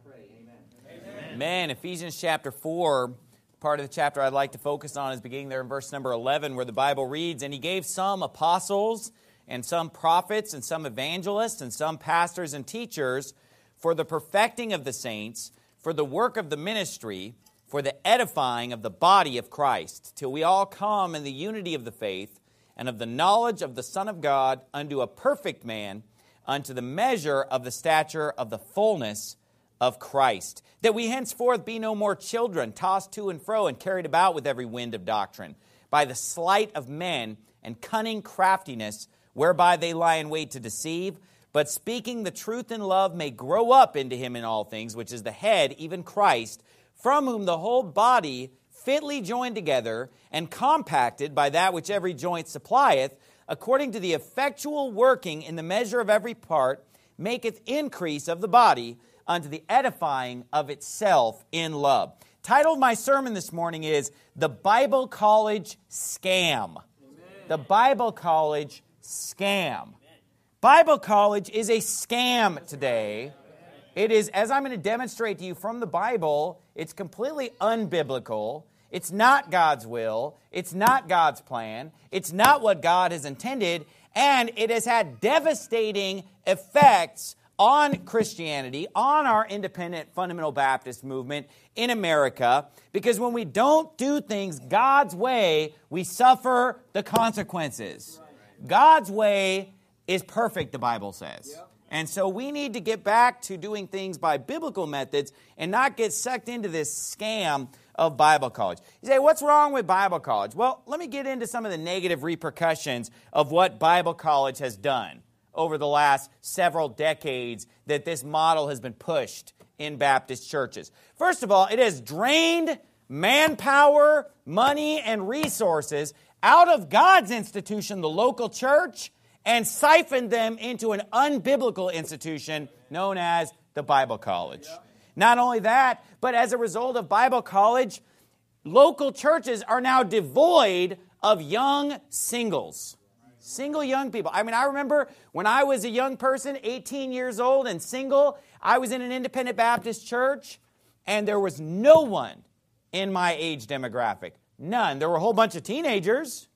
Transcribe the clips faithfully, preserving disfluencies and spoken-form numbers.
Amen. Ephesians chapter four, part of the chapter I'd like to focus on is beginning there in verse number eleven, where the Bible reads, "And he gave some apostles, and some prophets, and some evangelists, and some pastors and teachers, for the perfecting of the saints, for the work of the ministry, for the edifying of the body of Christ, till we all come in the unity of the faith, and of the knowledge of the Son of God, unto a perfect man, unto the measure of the stature of the fullness of Christ, that we henceforth be no more children, tossed to and fro, and carried about with every wind of doctrine, by the sleight of men and cunning craftiness, whereby they lie in wait to deceive, but speaking the truth in love may grow up into him in all things, which is the head, even Christ, from whom the whole body, fitly joined together and compacted by that which every joint supplieth, according to the effectual working in the measure of every part, maketh increase of the body unto the edifying of itself in love." Title of my sermon this morning is The Bible College Scam. Amen. The Bible College Scam. Amen. Bible college is a scam today. It is, as I'm going to demonstrate to you from the Bible, it's completely unbiblical. It's not God's will. It's not God's plan. It's not what God has intended. And it has had devastating effects on Christianity, on our independent fundamental Baptist movement in America, because when we don't do things God's way, we suffer the consequences. God's way is perfect, the Bible says. And so we need to get back to doing things by biblical methods and not get sucked into this scam of Bible college. You say, what's wrong with Bible college? Well, let me get into some of the negative repercussions of what Bible college has done over the last several decades that this model has been pushed in Baptist churches. First of all, it has drained manpower, money, and resources out of God's institution, the local church, and siphoned them into an unbiblical institution known as the Bible college. Yeah. Not only that, but as a result of Bible college, local churches are now devoid of young singles. Single young people. I mean, I remember when I was a young person, eighteen years old and single, I was in an independent Baptist church, and there was no one in my age demographic. None. There were a whole bunch of teenagers,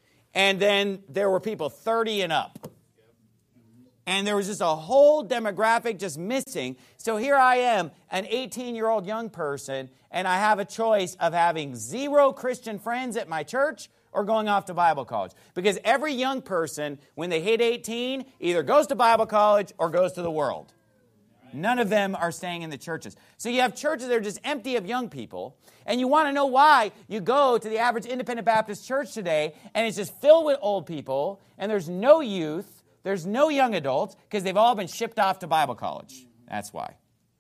and then there were people thirty and up. And there was just a whole demographic just missing. So here I am, an eighteen-year-old young person, and I have a choice of having zero Christian friends at my church or going off to Bible college. Because every young person, when they hit eighteen, either goes to Bible college or goes to the world. None of them are staying in the churches. So you have churches that are just empty of young people, and you want to know why. You go to the average independent Baptist church today, and it's just filled with old people, and there's no youth, there's no young adults, because they've all been shipped off to Bible college. That's why.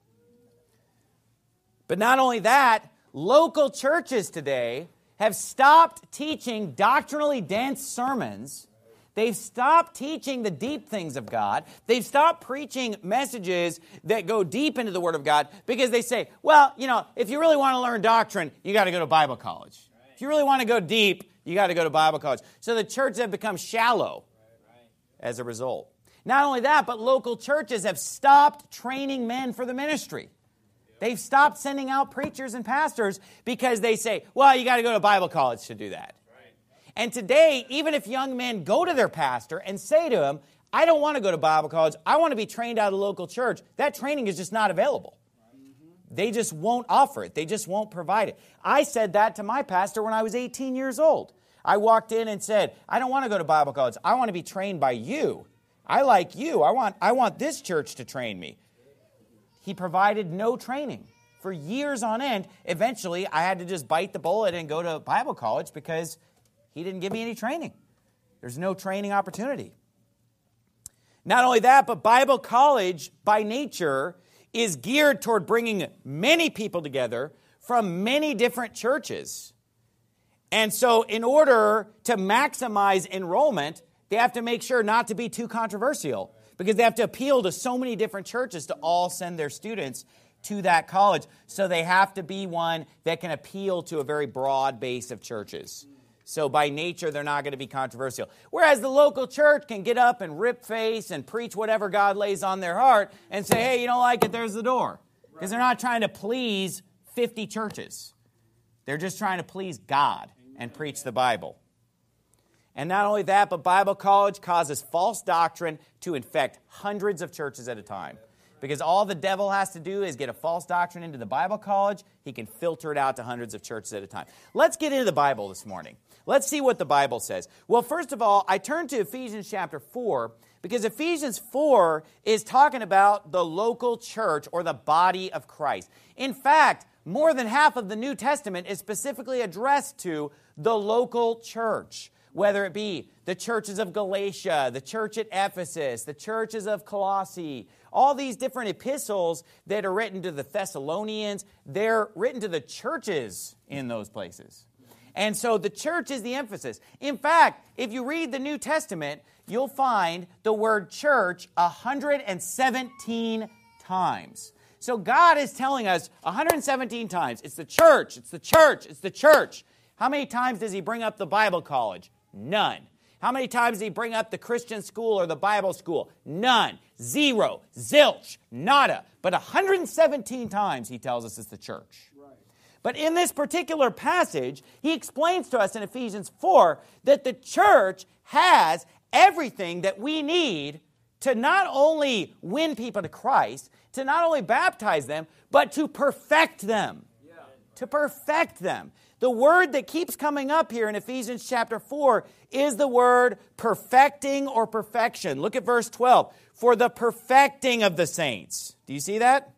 But not only that, local churches today have stopped teaching doctrinally dense sermons. They've stopped teaching the deep things of God. They've stopped preaching messages that go deep into the Word of God because they say, well, you know, if you really want to learn doctrine, you got to go to Bible college. Right. If you really want to go deep, you got to go to Bible college. So the churches have become shallow right, right. as a result. Not only that, but local churches have stopped training men for the ministry. They've stopped sending out preachers and pastors because they say, well, you got to go to Bible college to do that. Right. And today, even if young men go to their pastor and say to him, I don't want to go to Bible college, I want to be trained out of the local church, that training is just not available. Mm-hmm. They just won't offer it. They just won't provide it. I said that to my pastor when I was eighteen years old. I walked in and said, I don't want to go to Bible college. I want to be trained by you. I like you. I want, I want this church to train me. He provided no training for years on end. Eventually, I had to just bite the bullet and go to Bible college because he didn't give me any training. There's no training opportunity. Not only that, but Bible college, by nature, is geared toward bringing many people together from many different churches. And so in order to maximize enrollment, they have to make sure not to be too controversial, because they have to appeal to so many different churches to all send their students to that college. So they have to be one that can appeal to a very broad base of churches. So by nature, they're not going to be controversial. Whereas the local church can get up and rip face and preach whatever God lays on their heart and say, hey, you don't like it, there's the door. Because they're not trying to please fifty churches. They're just trying to please God and preach the Bible. And not only that, but Bible college causes false doctrine to infect hundreds of churches at a time. Because all the devil has to do is get a false doctrine into the Bible college. He can filter it out to hundreds of churches at a time. Let's get into the Bible this morning. Let's see what the Bible says. Well, first of all, I turn to Ephesians chapter four, because Ephesians four is talking about the local church or the body of Christ. In fact, more than half of the New Testament is specifically addressed to the local church. Whether it be the churches of Galatia, the church at Ephesus, the churches of Colossae, all these different epistles that are written to the Thessalonians, they're written to the churches in those places. And so the church is the emphasis. In fact, if you read the New Testament, you'll find the word church one hundred seventeen times. So God is telling us one hundred seventeen times, it's the church, it's the church, it's the church. How many times does he bring up the Bible college? None. How many times does he bring up the Christian school or the Bible school? None. Zero. Zilch. Nada. But one hundred seventeen times he tells us it's the church. Right. But in this particular passage, he explains to us in Ephesians four that the church has everything that we need to not only win people to Christ, to not only baptize them, but to perfect them. Yeah. To perfect them. The word that keeps coming up here in Ephesians chapter four is the word perfecting or perfection. Look at verse twelve. For the perfecting of the saints. Do you see that?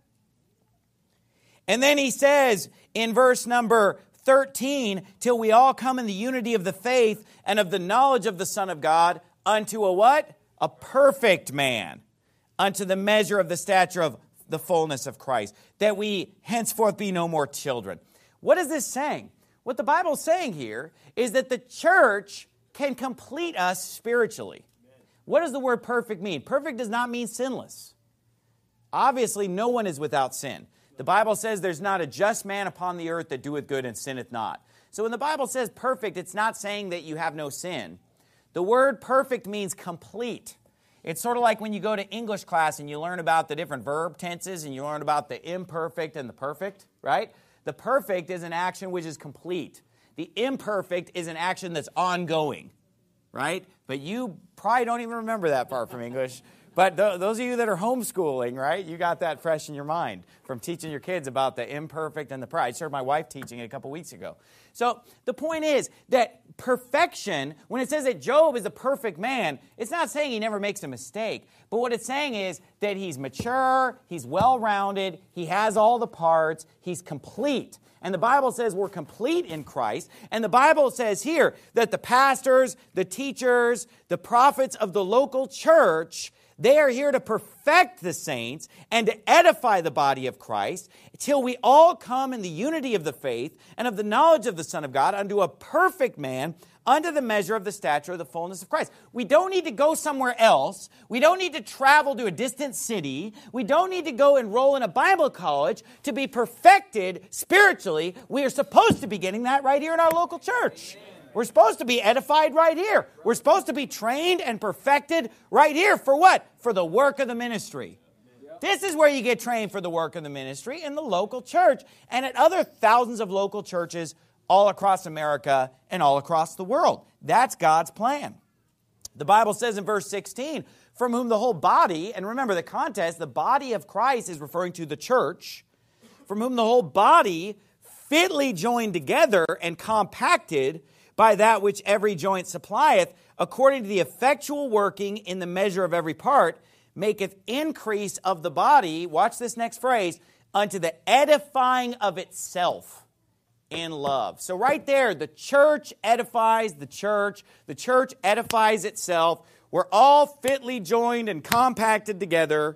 And then he says in verse number thirteen, till we all come in the unity of the faith and of the knowledge of the Son of God, unto a what? A perfect man, unto the measure of the stature of the fullness of Christ, that we henceforth be no more children. What is this saying? What the Bible is saying here is that the church can complete us spiritually. What does the word perfect mean? Perfect does not mean sinless. Obviously, no one is without sin. The Bible says there's not a just man upon the earth that doeth good and sinneth not. So when the Bible says perfect, it's not saying that you have no sin. The word perfect means complete. It's sort of like when you go to English class and you learn about the different verb tenses and you learn about the imperfect and the perfect, right? The perfect is an action which is complete. The imperfect is an action that's ongoing, right? But you probably don't even remember that part from English. But th- those of you that are homeschooling, right, you got that fresh in your mind from teaching your kids about the imperfect and the perfect. I just heard my wife teaching it a couple weeks ago. So the point is that perfection, when it says that Job is a perfect man, it's not saying he never makes a mistake. But what it's saying is that he's mature, he's well-rounded, he has all the parts, he's complete. And the Bible says we're complete in Christ. And the Bible says here that the pastors, the teachers, the prophets of the local church, they are here to perfect the saints and to edify the body of Christ till we all come in the unity of the faith and of the knowledge of the Son of God unto a perfect man, unto the measure of the stature of the fullness of Christ. We don't need to go somewhere else. We don't need to travel to a distant city. We don't need to go enroll in a Bible college to be perfected spiritually. We are supposed to be getting that right here in our local church. We're supposed to be edified right here. We're supposed to be trained and perfected right here. For what? For the work of the ministry. This is where you get trained for the work of the ministry, in the local church and at other thousands of local churches all across America and all across the world. That's God's plan. The Bible says in verse sixteen, from whom the whole body, and remember the context, the body of Christ is referring to the church, from whom the whole body fitly joined together and compacted by that which every joint supplieth, according to the effectual working in the measure of every part, maketh increase of the body, watch this next phrase, unto the edifying of itself in love. So right there, the church edifies the church. The church edifies itself. We're all fitly joined and compacted together,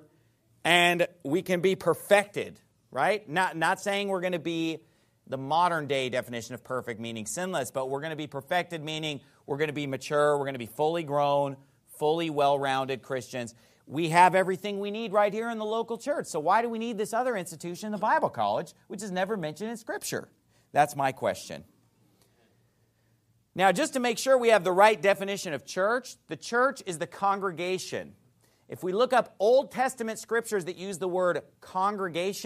and we can be perfected, right? Not, not saying we're going to be the modern day definition of perfect, meaning sinless, but we're going to be perfected, meaning we're going to be mature, we're going to be fully grown, fully well-rounded Christians. We have everything we need right here in the local church. So why do we need this other institution, the Bible college, which is never mentioned in Scripture? That's my question. Now, just to make sure we have the right definition of church, the church is the congregation. If we look up Old Testament scriptures that use the word congregation,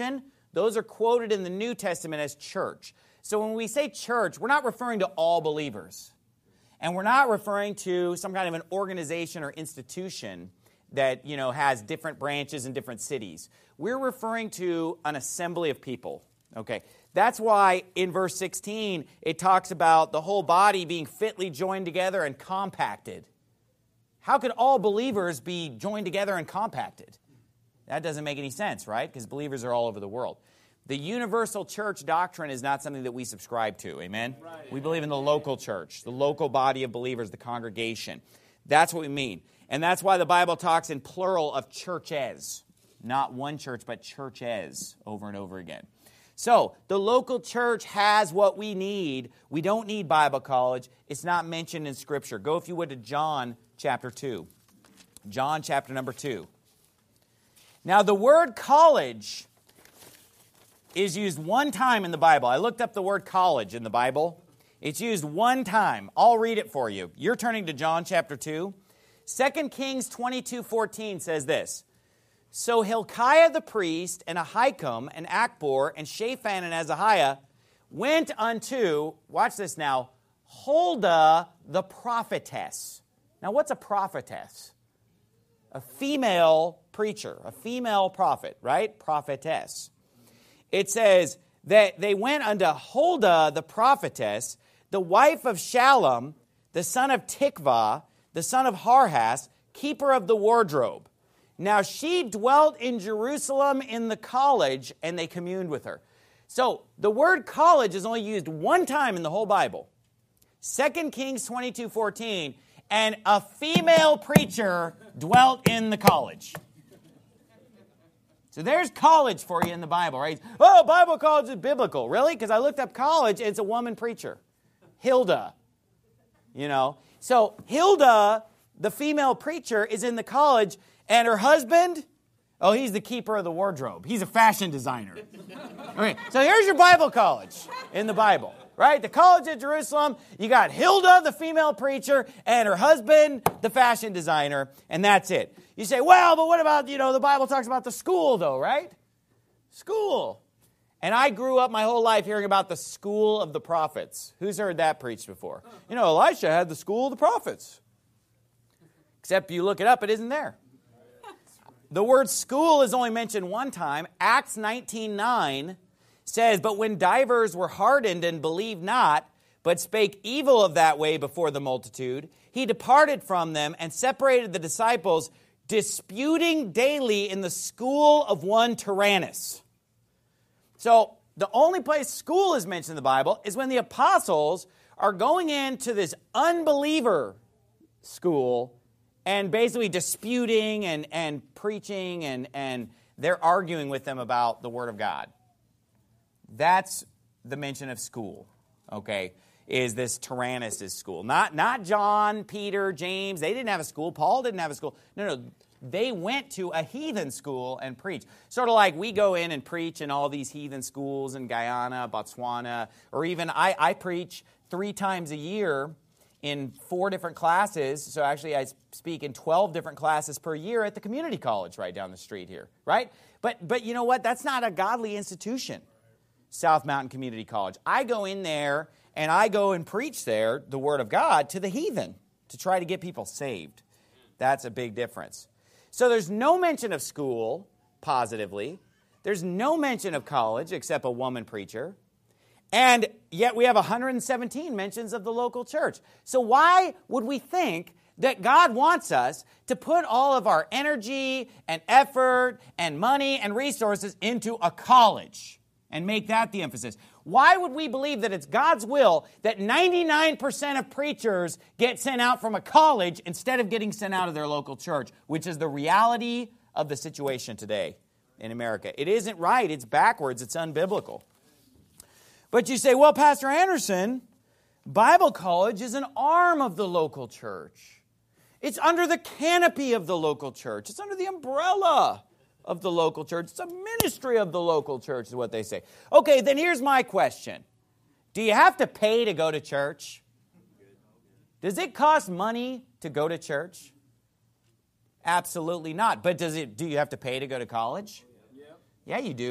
those are quoted in the New Testament as church. So when we say church, we're not referring to all believers. And we're not referring to some kind of an organization or institution that, you know, has different branches in different cities. We're referring to an assembly of people. Okay, that's why in verse sixteen, it talks about the whole body being fitly joined together and compacted. How could all believers be joined together and compacted? That doesn't make any sense, right? Because believers are all over the world. The universal church doctrine is not something that we subscribe to, amen? Right. We believe in the local church, the local body of believers, the congregation. That's what we mean. And that's why the Bible talks in plural of churches. Not one church, but churches over and over again. So, the local church has what we need. We don't need Bible college. It's not mentioned in Scripture. Go, if you would, to John chapter two. John chapter number two. Now, the word college is used one time in the Bible. I looked up the word college in the Bible. It's used one time. I'll read it for you. You're turning to John chapter two. Second Kings twenty-two fourteen says this. So Hilkiah the priest, and Ahikam, and Akbor, and Shaphan, and Azahiah went unto, watch this now, Huldah the prophetess. Now, what's a prophetess? A female preacher, a female prophet, right? Prophetess. It says that they went unto Huldah the prophetess, the wife of Shallum, the son of Tikvah, the son of Harhas, keeper of the wardrobe. Now she dwelt in Jerusalem in the college, and they communed with her. So the word college is only used one time in the whole Bible. Second Kings twenty-two fourteen, and a female preacher dwelt in the college. So there's college for you in the Bible, right? Oh, Bible college is biblical. Really? Because I looked up college, and it's a woman preacher. Hilda. You know? So Hilda, the female preacher, is in the college, and her husband, oh, he's the keeper of the wardrobe. He's a fashion designer. Okay, so here's your Bible college in the Bible, right? The College of Jerusalem, you got Hilda, the female preacher, and her husband, the fashion designer, and that's it. You say, well, but what about, you know, the Bible talks about the school, though, right? School. And I grew up my whole life hearing about the school of the prophets. Who's heard that preached before? You know, Elisha had the school of the prophets. Except you look it up, it isn't there. The word school is only mentioned one time. Acts nineteen nine says, but when divers were hardened and believed not, but spake evil of that way before the multitude, he departed from them and separated the disciples, disputing daily in the school of one Tyrannus. So the only place school is mentioned in the Bible is when the apostles are going into this unbeliever school and basically disputing and, and preaching, and, and they're arguing with them about the Word of God. That's the mention of school, okay, is this Tyrannus' school. Not, not John, Peter, James. They didn't have a school. Paul didn't have a school. No, no, they went to a heathen school and preached. Sort of like we go in and preach in all these heathen schools in Guyana, Botswana, or even I, I preach three times a year in four different classes. So actually I speak in twelve different classes per year at the community college right down the street here, right? But but you know what? That's not a godly institution, South Mountain Community College. I go in there and I go and preach there the Word of God to the heathen to try to get people saved. That's a big difference. So there's no mention of school positively. There's no mention of college except a woman preacher. And yet we have one hundred seventeen mentions of the local church. So why would we think that God wants us to put all of our energy and effort and money and resources into a college and make that the emphasis? Why would we believe that it's God's will that ninety-nine percent of preachers get sent out from a college instead of getting sent out of their local church, which is the reality of the situation today in America? It isn't right. It's backwards. It's unbiblical. But you say, well, Pastor Anderson, Bible college is an arm of the local church. It's under the canopy of the local church. It's under the umbrella of the local church. It's a ministry of the local church is what they say. Okay, then here's my question. Do you have to pay to go to church? Does it cost money to go to church? Absolutely not. But does it? Do you have to pay to go to college? Yeah, you do.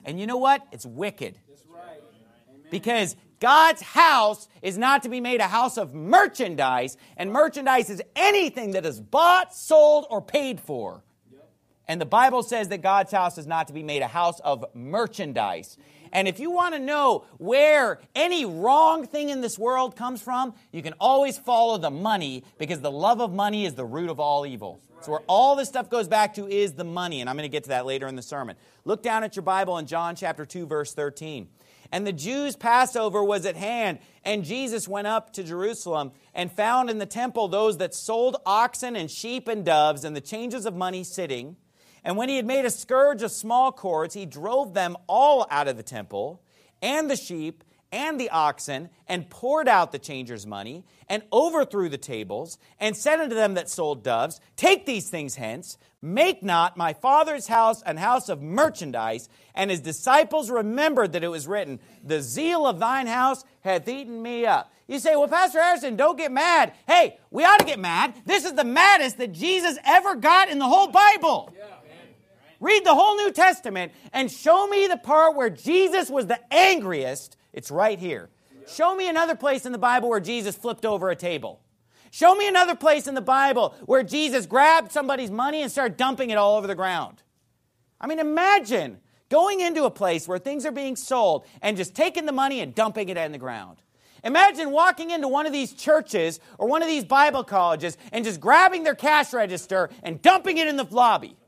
And you know what? It's wicked. Because God's house is not to be made a house of merchandise, and merchandise is anything that is bought, sold, or paid for. And the Bible says that God's house is not to be made a house of merchandise. And if you want to know where any wrong thing in this world comes from, you can always follow the money, because the love of money is the root of all evil. So where all this stuff goes back to is the money, and I'm going to get to that later in the sermon. Look down at your Bible in John chapter two, verse thirteen. And the Jews' Passover was at hand, and Jesus went up to Jerusalem and found in the temple those that sold oxen and sheep and doves and the changes of money sitting. And when he had made a scourge of small cords, he drove them all out of the temple, and the sheep and the oxen, and poured out the changers' money, and overthrew the tables, and said unto them that sold doves, Take these things hence, make not my Father's house an house of merchandise. And his disciples remembered that it was written, The zeal of thine house hath eaten me up. You say, well, Pastor Harrison, don't get mad. Hey, we ought to get mad. This is the maddest that Jesus ever got in the whole Bible. Yeah. Read the whole New Testament and show me the part where Jesus was the angriest. It's right here. Show me another place in the Bible where Jesus flipped over a table. Show me another place in the Bible where Jesus grabbed somebody's money and started dumping it all over the ground. I mean, imagine going into a place where things are being sold and just taking the money and dumping it in the ground. Imagine walking into one of these churches or one of these Bible colleges and just grabbing their cash register and dumping it in the lobby.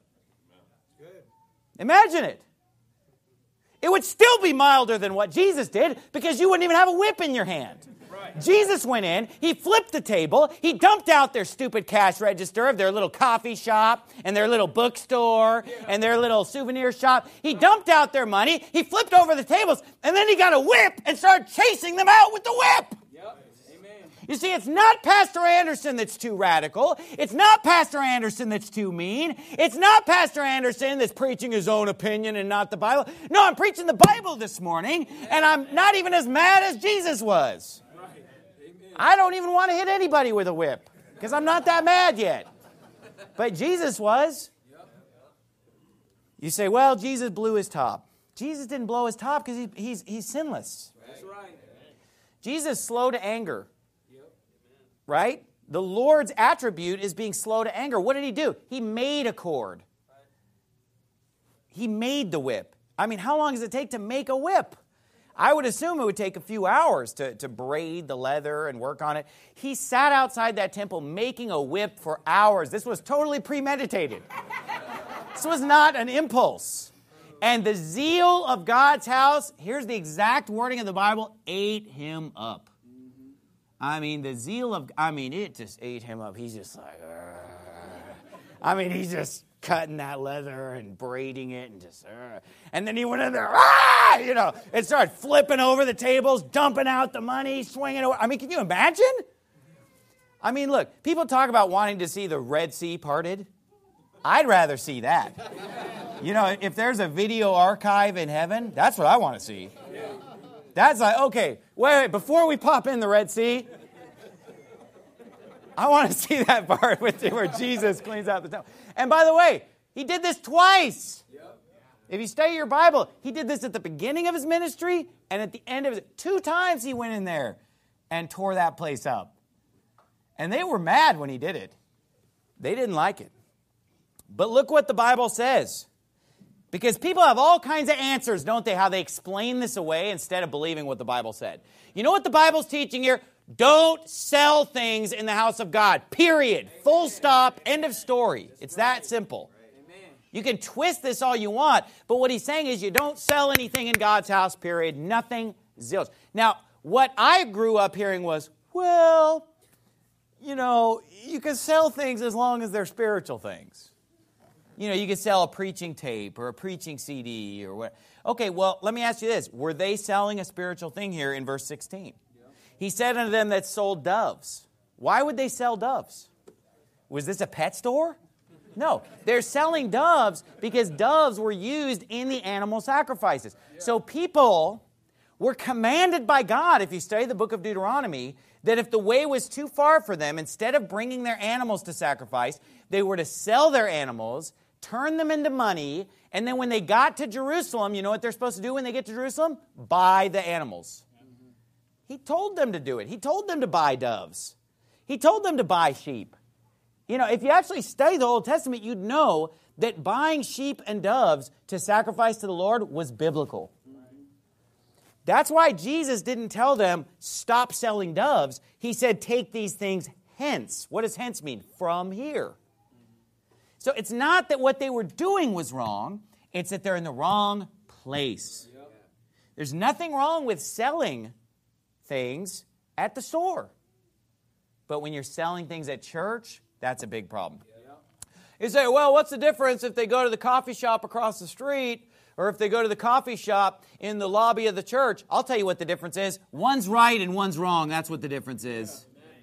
Imagine it. It would still be milder than what Jesus did, because you wouldn't even have a whip in your hand. Right. Jesus went in, he flipped the table, he dumped out their stupid cash register of their little coffee shop and their little bookstore yeah. and their little souvenir shop. He dumped out their money, he flipped over the tables, and then he got a whip and started chasing them out with the whip. Yep. Amen. You see, it's not Pastor Anderson that's too radical. It's not Pastor Anderson that's too mean. It's not Pastor Anderson that's preaching his own opinion and not the Bible. No, I'm preaching the Bible this morning, and I'm not even as mad as Jesus was. I don't even want to hit anybody with a whip, because I'm not that mad yet. But Jesus was. You say, well, Jesus blew his top. Jesus didn't blow his top because he, he's, he's sinless. That's right. Jesus is slow to anger. Right? The Lord's attribute is being slow to anger. What did he do? He made a cord. He made the whip. I mean, how long does it take to make a whip? I would assume it would take a few hours to, to braid the leather and work on it. He sat outside that temple making a whip for hours. This was totally premeditated. This was not an impulse. And the zeal of God's house, here's the exact wording of the Bible, ate him up. I mean, the zeal of, I mean, it just ate him up. He's just like, Argh. I mean, he's just cutting that leather and braiding it and just, Argh. And then he went in there, ah, you know, and started flipping over the tables, dumping out the money, swinging over. I mean, can you imagine? I mean, look, people talk about wanting to see the Red Sea parted. I'd rather see that. You know, if there's a video archive in heaven, that's what I want to see. That's like, okay, wait, wait, before we pop in the Red Sea, I want to see that part with where Jesus cleans out the temple. And by the way, he did this twice. Yep. If you study your Bible, he did this at the beginning of his ministry and at the end of it. Two times he went in there and tore that place up. And they were mad when he did it. They didn't like it. But look what the Bible says. Because people have all kinds of answers, don't they, how they explain this away instead of believing what the Bible said. You know what the Bible's teaching here? Don't sell things in the house of God. Period. Full stop. End of story. It's that simple. You can twist this all you want, but what he's saying is you don't sell anything in God's house, period. Nothing, zilch. Now, what I grew up hearing was, well, you know, you can sell things as long as they're spiritual things. You know, you could sell a preaching tape or a preaching C D or what. Okay, well, let me ask you this. Were they selling a spiritual thing here in verse sixteen? Yeah. He said unto them that sold doves. Why would they sell doves? Was this a pet store? No. They're selling doves because doves were used in the animal sacrifices. Yeah. So people were commanded by God, if you study the book of Deuteronomy, that if the way was too far for them, instead of bringing their animals to sacrifice, they were to sell their animals, turned them into money, and then when they got to Jerusalem, you know what they're supposed to do when they get to Jerusalem? Buy the animals. He told them to do it. He told them to buy doves. He told them to buy sheep. You know, if you actually study the Old Testament, you'd know that buying sheep and doves to sacrifice to the Lord was biblical. That's why Jesus didn't tell them, stop selling doves. He said, take these things hence. What does hence mean? From here. So it's not that what they were doing was wrong. It's that they're in the wrong place. Yep. There's nothing wrong with selling things at the store. But when you're selling things at church, that's a big problem. Yep. You say, well, what's the difference if they go to the coffee shop across the street or if they go to the coffee shop in the lobby of the church? I'll tell you what the difference is. One's right and one's wrong. That's what the difference is.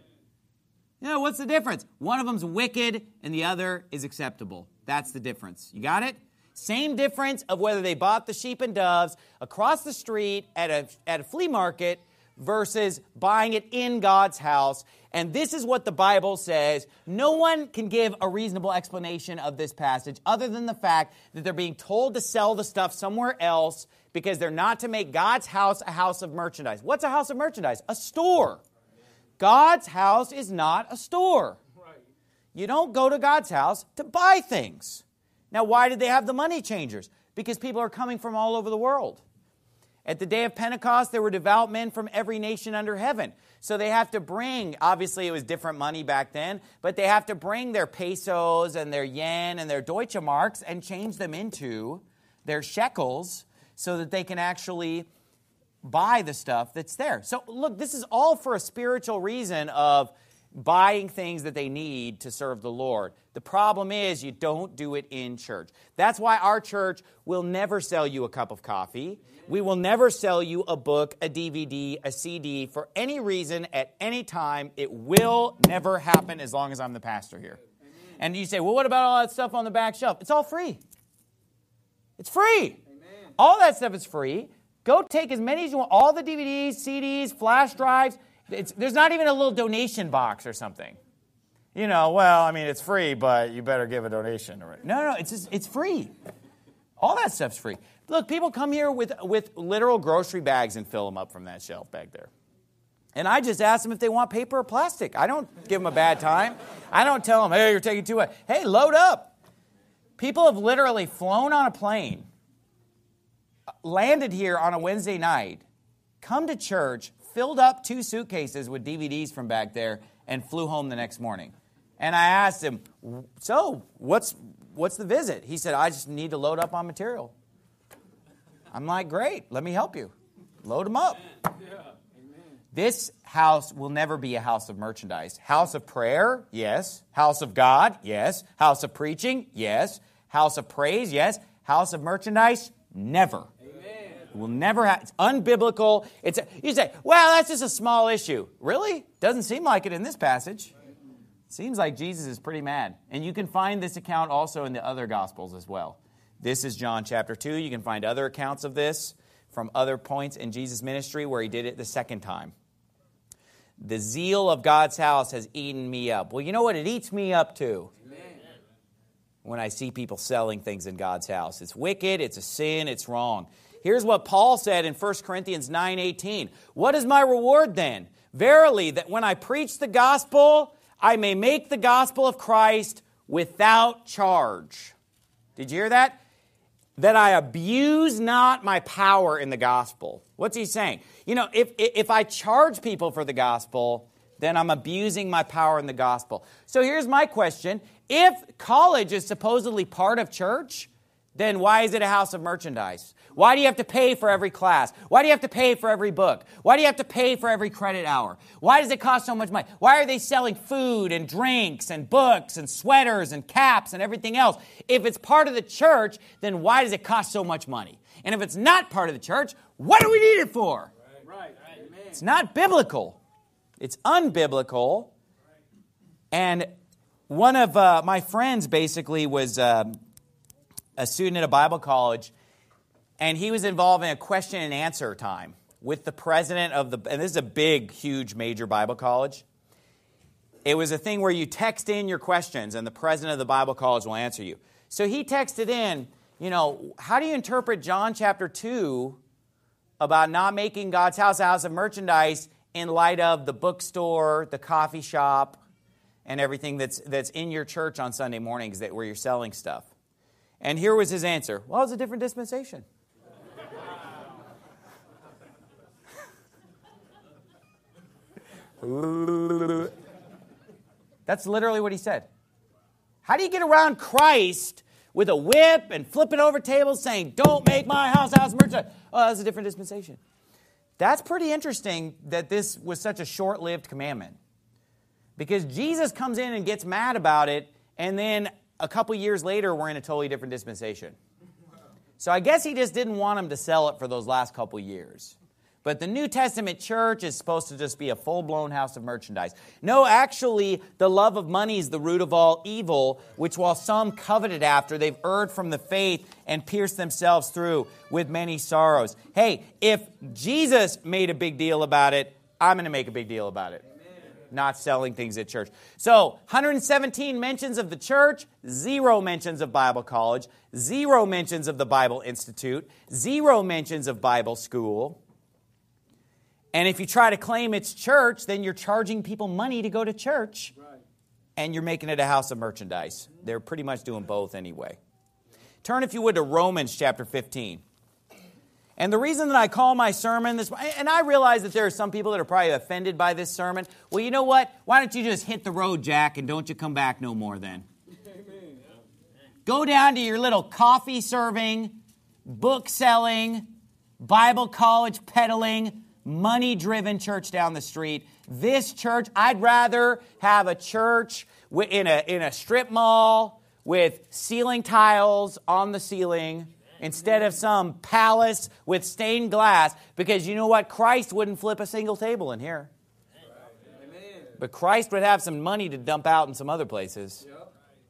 You know, what's the difference? One of them's wicked and the other is acceptable. That's the difference. You got it? Same difference of whether they bought the sheep and doves across the street at a, at a flea market versus buying it in God's house. And this is what the Bible says. No one can give a reasonable explanation of this passage other than the fact that they're being told to sell the stuff somewhere else because they're not to make God's house a house of merchandise. What's a house of merchandise? A store. God's house is not a store. You don't go to God's house to buy things. Now, why did they have the money changers? Because people are coming from all over the world. At the day of Pentecost, there were devout men from every nation under heaven. So they have to bring, obviously it was different money back then, but they have to bring their pesos and their yen and their Deutsche Marks and change them into their shekels so that they can actually buy the stuff that's there. So look, this is all for a spiritual reason of buying things that they need to serve the Lord. The problem is you don't do it in church. That's why our church will never sell you a cup of coffee. We will never sell you a book, a D V D, a C D for any reason at any time. It will never happen as long as I'm the pastor here. And you say, well, what about all that stuff on the back shelf? It's all free. It's free. Amen. All that stuff is free. Go take as many as you want. All the D V Ds, C Ds, flash drives. It's, there's not even a little donation box or something. You know, well, I mean, it's free, but you better give a donation. No, no, it's just, it's free. All that stuff's free. Look, people come here with, with literal grocery bags and fill them up from that shelf back there. And I just ask them if they want paper or plastic. I don't give them a bad time. I don't tell them, hey, you're taking too much. Hey, load up. People have literally flown on a plane, landed here on a Wednesday night, come to church, filled up two suitcases with D V Ds from back there, and flew home the next morning. And I asked him, so what's what's the visit? He said, I just need to load up on material. I'm like, great, let me help you. Load them up. This house will never be a house of merchandise. House of prayer, yes. House of God, yes. House of preaching, yes. House of praise, yes. House of merchandise, never. It will never happen. It's unbiblical. It's a, you say, well, that's just a small issue. Really? Doesn't seem like it in this passage. Seems like Jesus is pretty mad. And you can find this account also in the other Gospels as well. This is John chapter two. You can find other accounts of this from other points in Jesus' ministry where he did it the second time. The zeal of God's house has eaten me up. Well, you know what? It eats me up too. Amen. When I see people selling things in God's house. It's wicked, it's a sin, it's wrong. Here's what Paul said in First Corinthians nine eighteen. What is my reward then? Verily, that when I preach the gospel, I may make the gospel of Christ without charge. Did you hear that? That I abuse not my power in the gospel. What's he saying? You know, if, if I charge people for the gospel, then I'm abusing my power in the gospel. So here's my question. If college is supposedly part of church, then why is it a house of merchandise? Why do you have to pay for every class? Why do you have to pay for every book? Why do you have to pay for every credit hour? Why does it cost so much money? Why are they selling food and drinks and books and sweaters and caps and everything else? If it's part of the church, then why does it cost so much money? And if it's not part of the church, what do we need it for? Right, right, right. It's not biblical. It's unbiblical. And one of uh, my friends basically was uh, a student at a Bible college, and he was involved in a question and answer time with the president of the, and this is a big, huge, major Bible college. It was a thing where you text in your questions, and the president of the Bible college will answer you. So he texted in, you know, how do you interpret John chapter two about not making God's house a house of merchandise in light of the bookstore, the coffee shop, and everything that's that's in your church on Sunday mornings that where you're selling stuff? And here was his answer. Well, it's a different dispensation. That's literally what he said. How do you get around Christ with a whip and flipping over tables saying, don't make my house a house of merchandise? Oh, that's a different dispensation. That's pretty interesting that this was such a short-lived commandment. Because Jesus comes in and gets mad about it, and then a couple years later, we're in a totally different dispensation. So I guess he just didn't want them to sell it for those last couple years. But the New Testament church is supposed to just be a full-blown house of merchandise. No, actually, the love of money is the root of all evil, which while some coveted after, they've erred from the faith and pierced themselves through with many sorrows. Hey, if Jesus made a big deal about it, I'm going to make a big deal about it. Not selling things at church. So, one hundred seventeen mentions of the church, zero mentions of Bible college, zero mentions of the Bible Institute, zero mentions of Bible school. And if you try to claim it's church, then you're charging people money to go to church, right, and you're making it a house of merchandise. They're pretty much doing both anyway. Turn, if you would, to Romans chapter fifteen. And the reason that I call my sermon this, and I realize that there are some people that are probably offended by this sermon. Well, you know what? Why don't you just hit the road, Jack, and don't you come back no more then? Amen. Go down to your little coffee serving, book selling, Bible college peddling, money-driven church down the street. This church, I'd rather have a church in a, in a strip mall with ceiling tiles on the ceiling instead of some palace with stained glass, because you know what? Christ wouldn't flip a single table in here. Amen. But Christ would have some money to dump out in some other places. Yep.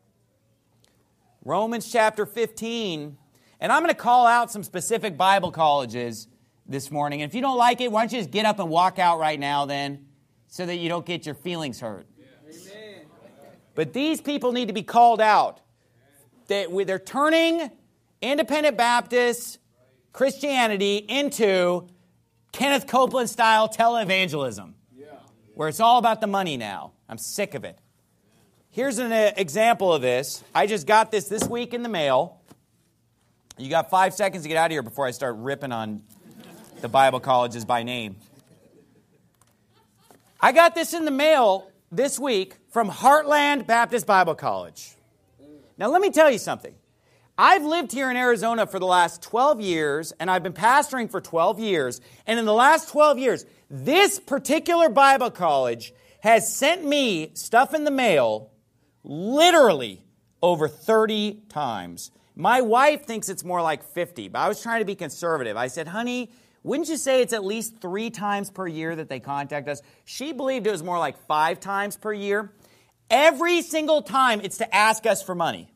Romans chapter fifteen, and I'm going to call out some specific Bible colleges this morning. And if you don't like it, why don't you just get up and walk out right now then, so that you don't get your feelings hurt. Yes. Amen. But these people need to be called out. They, they're turning Independent Baptist Christianity into Kenneth Copeland-style televangelism, yeah, where it's all about the money now. I'm sick of it. Here's an uh, example of this. I just got this this week in the mail. You got five seconds to get out of here before I start ripping on the Bible colleges by name. I got this in the mail this week from Heartland Baptist Bible College. Now, let me tell you something. I've lived here in Arizona for the last twelve years, and I've been pastoring for twelve years. And in the last twelve years, this particular Bible college has sent me stuff in the mail literally over thirty times. My wife thinks it's more like fifty, but I was trying to be conservative. I said, honey, wouldn't you say it's at least three times per year that they contact us? She believed it was more like five times per year. Every single time, it's to ask us for money.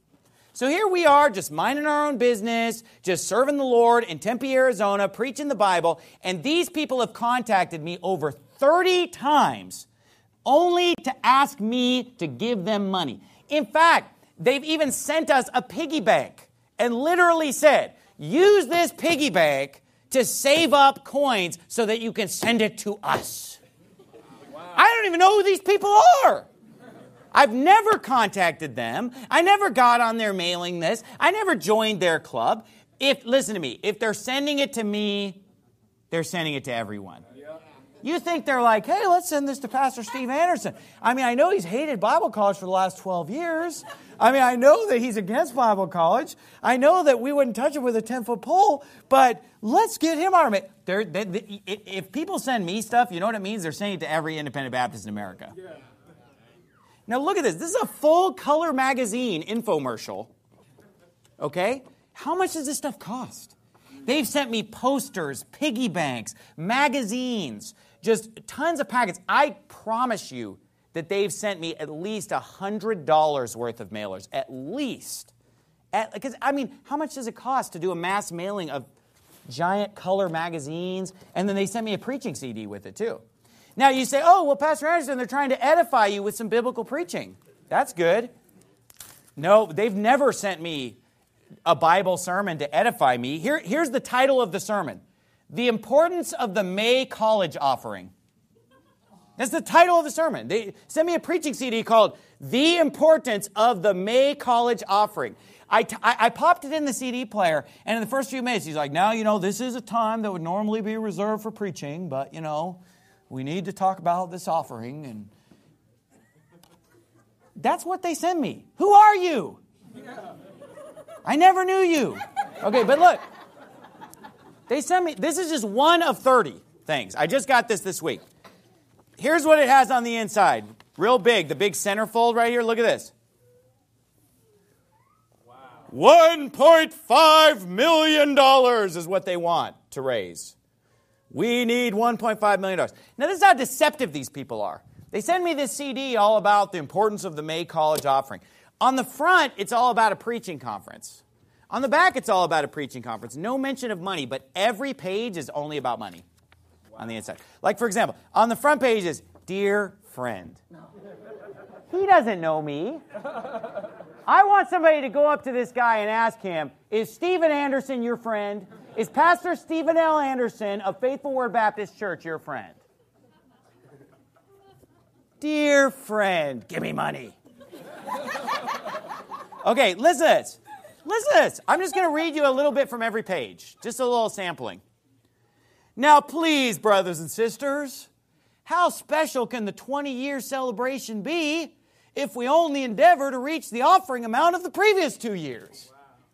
So here we are, just minding our own business, just serving the Lord in Tempe, Arizona, preaching the Bible, and these people have contacted me over thirty times only to ask me to give them money. In fact, they've even sent us a piggy bank and literally said, use this piggy bank to save up coins so that you can send it to us. Wow. I don't even know who these people are. I've never contacted them. I never got on their mailing list. I never joined their club. If, listen to me, if they're sending it to me, they're sending it to everyone. You think they're like, hey, let's send this to Pastor Steve Anderson. I mean, I know he's hated Bible college for the last twelve years. I mean, I know that he's against Bible college. I know that we wouldn't touch it with a ten-foot pole, but let's get him our... They're, they, they, if people send me stuff, you know what it means? They're sending it to every independent Baptist in America. Yeah. Now, look at this. This is a full-color magazine infomercial. Okay? How much does this stuff cost? They've sent me posters, piggy banks, magazines, just tons of packets. I promise you that they've sent me at least one hundred dollars worth of mailers. At least. Because, I mean, how much does it cost to do a mass mailing of giant color magazines? And then they sent me a preaching C D with it, too. Now, you say, oh, well, Pastor Anderson, they're trying to edify you with some biblical preaching. That's good. No, they've never sent me a Bible sermon to edify me. Here, here's the title of the sermon. The Importance of the May College Offering. That's the title of the sermon. They sent me a preaching C D called The Importance of the May College Offering. I, t- I, I popped it in the C D player, and in the first few minutes, he's like, now, you know, this is a time that would normally be reserved for preaching, but, you know, we need to talk about this offering. And that's what they send me. Who are you? I never knew you. Okay, but look. They sent me, this is just one of thirty things. I just got this this week. Here's what it has on the inside. Real big, the big centerfold right here. Look at this. Wow. one point five million dollars is what they want to raise. We need one point five million dollars. Now, this is how deceptive these people are. They send me this C D all about the importance of the May College Offering. On the front, it's all about a preaching conference. On the back, it's all about a preaching conference. No mention of money, but every page is only about money on the inside. Like, for example, on the front page is, Dear Friend. He doesn't know me. I want somebody to go up to this guy and ask him, is Steven Anderson your friend? Is Pastor Stephen L. Anderson of Faithful Word Baptist Church your friend? Dear friend, give me money. Okay, listen to this. Listen to this. I'm just going to read you a little bit from every page. Just a little sampling. Now, please, brothers and sisters, how special can the twenty-year celebration be if we only endeavor to reach the offering amount of the previous two years?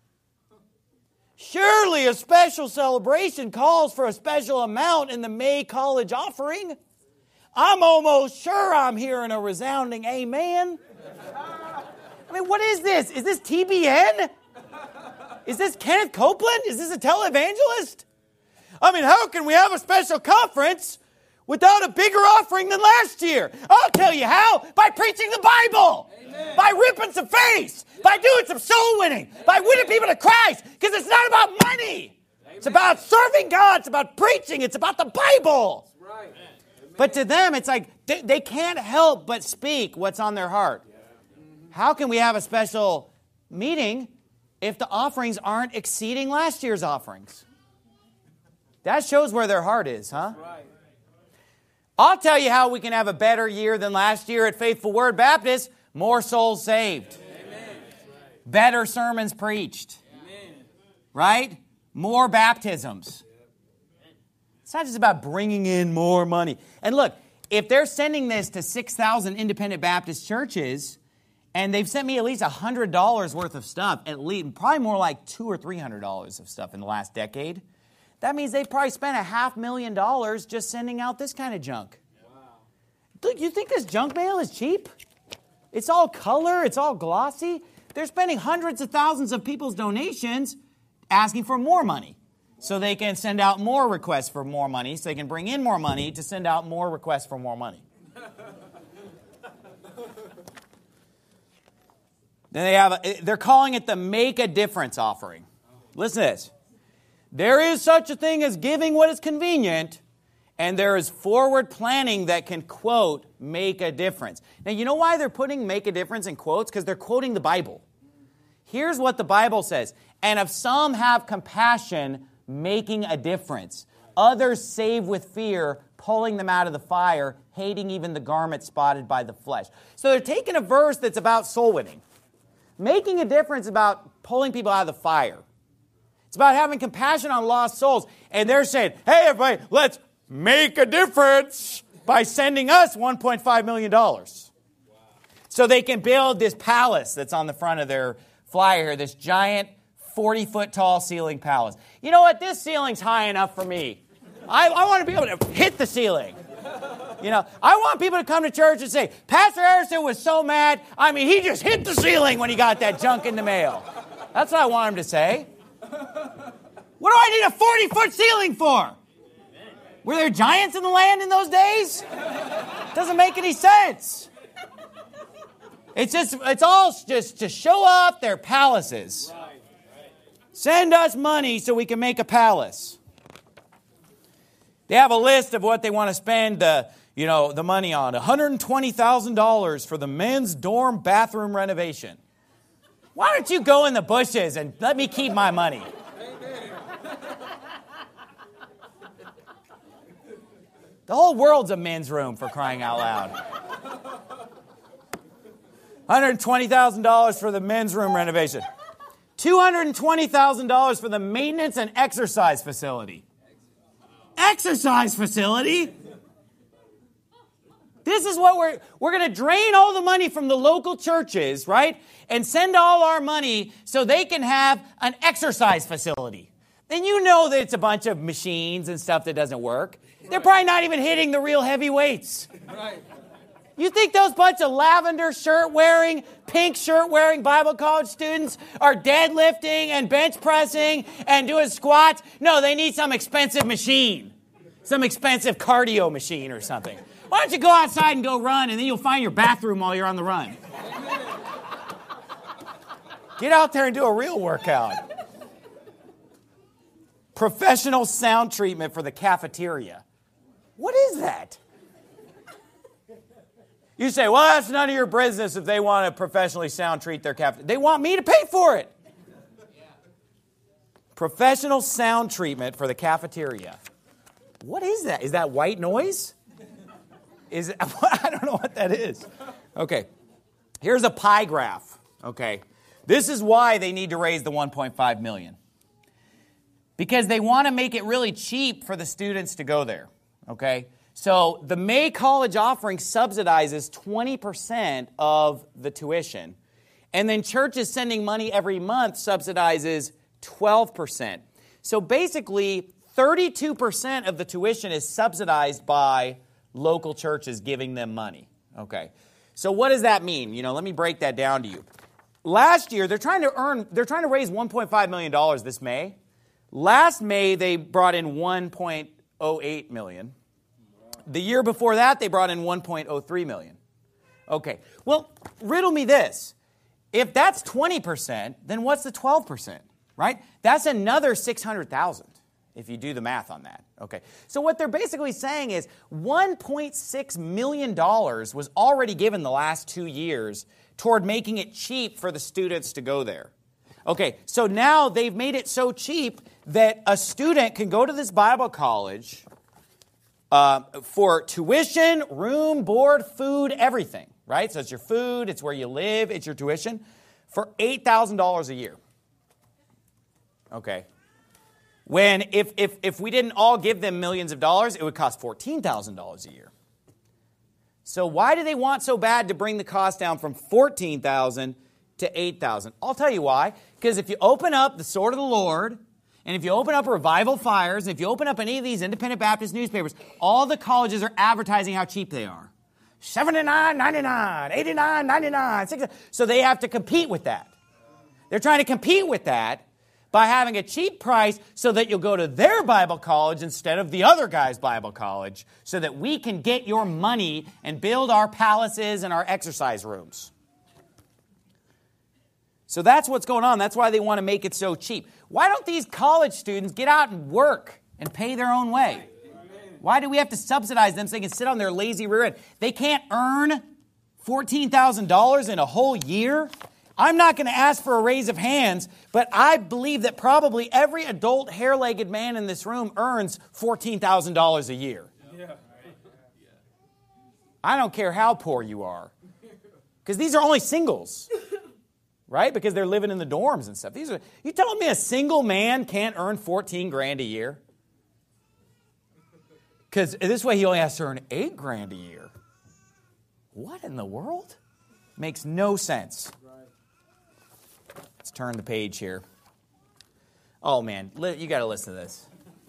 Surely a special celebration calls for a special amount in the May College offering. I'm almost sure I'm hearing a resounding amen. I mean, what is this? Is this T B N? Is this Kenneth Copeland? Is this a televangelist? I mean, how can we have a special conference without a bigger offering than last year? I'll tell you how. By preaching the Bible. Amen. By ripping some face. By doing some soul winning. By winning people to Christ. Because it's not about money. Amen. It's about serving God. It's about preaching. It's about the Bible. That's right. Amen. But to them, it's like they, they can't help but speak what's on their heart. Yeah. Mm-hmm. How can we have a special meeting if the offerings aren't exceeding last year's offerings? That shows where their heart is, huh? Right. I'll tell you how we can have a better year than last year at Faithful Word Baptist. More souls saved. Amen. Better sermons preached. Amen. Right? More baptisms. It's not just about bringing in more money. And look, if they're sending this to six thousand independent Baptist churches, and they've sent me at least one hundred dollars worth of stuff, at least probably more like two hundred dollars or three hundred dollars of stuff in the last decade. That means they've probably spent a half million dollars just sending out this kind of junk. Wow. You think this junk mail is cheap? It's all color. It's all glossy. They're spending hundreds of thousands of people's donations asking for more money so they can send out more requests for more money, so they can bring in more money to send out more requests for more money. Then they have, a, they're calling it the Make a Difference offering. Listen to this. There is such a thing as giving what is convenient, and there is forward planning that can, quote, make a difference. Now, you know why they're putting make a difference in quotes? Because they're quoting the Bible. Here's what the Bible says. And if some have compassion, making a difference. Others save with fear, pulling them out of the fire, hating even the garment spotted by the flesh. So they're taking a verse that's about soul winning. Making a difference about pulling people out of the fire. It's about having compassion on lost souls. And they're saying, hey, everybody, let's make a difference by sending us one point five million dollars. Wow. So they can build this palace that's on the front of their flyer here, this giant forty-foot tall ceiling palace. You know what? This ceiling's high enough for me. I, I want to be able to hit the ceiling. You know, I want people to come to church and say, Pastor Harrison was so mad. I mean, he just hit the ceiling when he got that junk in the mail. That's what I want him to say. What do I need a forty-foot ceiling for? Were there giants in the land in those days? Doesn't make any sense. It's just, it's all just to show off their palaces. Send us money so we can make a palace. They have a list of what they want to spend the, you know, the money on. one hundred twenty thousand dollars for the men's dorm bathroom renovation. Why don't you go in the bushes and let me keep my money? The whole world's a men's room, for crying out loud. one hundred twenty thousand dollars for the men's room renovation. two hundred twenty thousand dollars for the maintenance and exercise facility. Exercise facility? This is what we're, we're going to drain all the money from the local churches, right? And send all our money so they can have an exercise facility. And you know that it's a bunch of machines and stuff that doesn't work. They're probably not even hitting the real heavy weights. Right. You think those bunch of lavender shirt-wearing, pink shirt-wearing Bible college students are deadlifting and bench pressing and doing squats? No, they need some expensive machine. Some expensive cardio machine or something. Why don't you go outside and go run, and then you'll find your bathroom while you're on the run. Get out there and do a real workout. Professional sound treatment for the cafeteria. What is that? You say, well, that's none of your business if they want to professionally sound treat their cafeteria. They want me to pay for it. Professional sound treatment for the cafeteria. What is that? Is that white noise? Is it, I don't know what that is. Okay. Here's a pie graph. Okay. This is why they need to raise the one point five million dollars. Because they want to make it really cheap for the students to go there. Okay? So the May College offering subsidizes twenty percent of the tuition. And then churches sending money every month subsidizes twelve percent. So basically, thirty-two percent of the tuition is subsidized by local churches giving them money. Okay. So what does that mean? You know, let me break that down to you. Last year, they're trying to earn, they're trying to raise one point five million dollars this May. Last May, they brought in one point oh eight million dollars. The year before that, they brought in one point oh three million dollars. Okay. Well, riddle me this. If that's twenty percent, then what's the twelve percent, right? That's another six hundred thousand dollars if you do the math on that. Okay. So what they're basically saying is one point six million dollars was already given the last two years toward making it cheap for the students to go there. Okay, so now they've made it so cheap that a student can go to this Bible college uh, for tuition, room, board, food, everything, right? So it's your food, it's where you live, it's your tuition, for eight thousand dollars a year. Okay. When if, if, if we didn't all give them millions of dollars, it would cost fourteen thousand dollars a year. So why do they want so bad to bring the cost down from fourteen thousand dollars to eight thousand dollars? I'll tell you why. Because if you open up the Sword of the Lord, and if you open up Revival Fires, and if you open up any of these independent Baptist newspapers, all the colleges are advertising how cheap they are. seventy-nine ninety-nine, eighty-nine ninety-nine, sixty. So they have to compete with that. They're trying to compete with that by having a cheap price so that you'll go to their Bible college instead of the other guy's Bible college so that we can get your money and build our palaces and our exercise rooms. So that's what's going on. That's why they want to make it so cheap. Why don't these college students get out and work and pay their own way? Why do we have to subsidize them so they can sit on their lazy rear end? They can't earn fourteen thousand dollars in a whole year? I'm not going to ask for a raise of hands, but I believe that probably every adult hair-legged man in this room earns fourteen thousand dollars a year. I don't care how poor you are. Because these are only singles. Right? Because they're living in the dorms and stuff. These are, you telling me a single man can't earn fourteen grand a year? Because this way he only has to earn eight grand a year. What in the world? Makes no sense. Let's turn the page here. Oh man, you got to listen to this.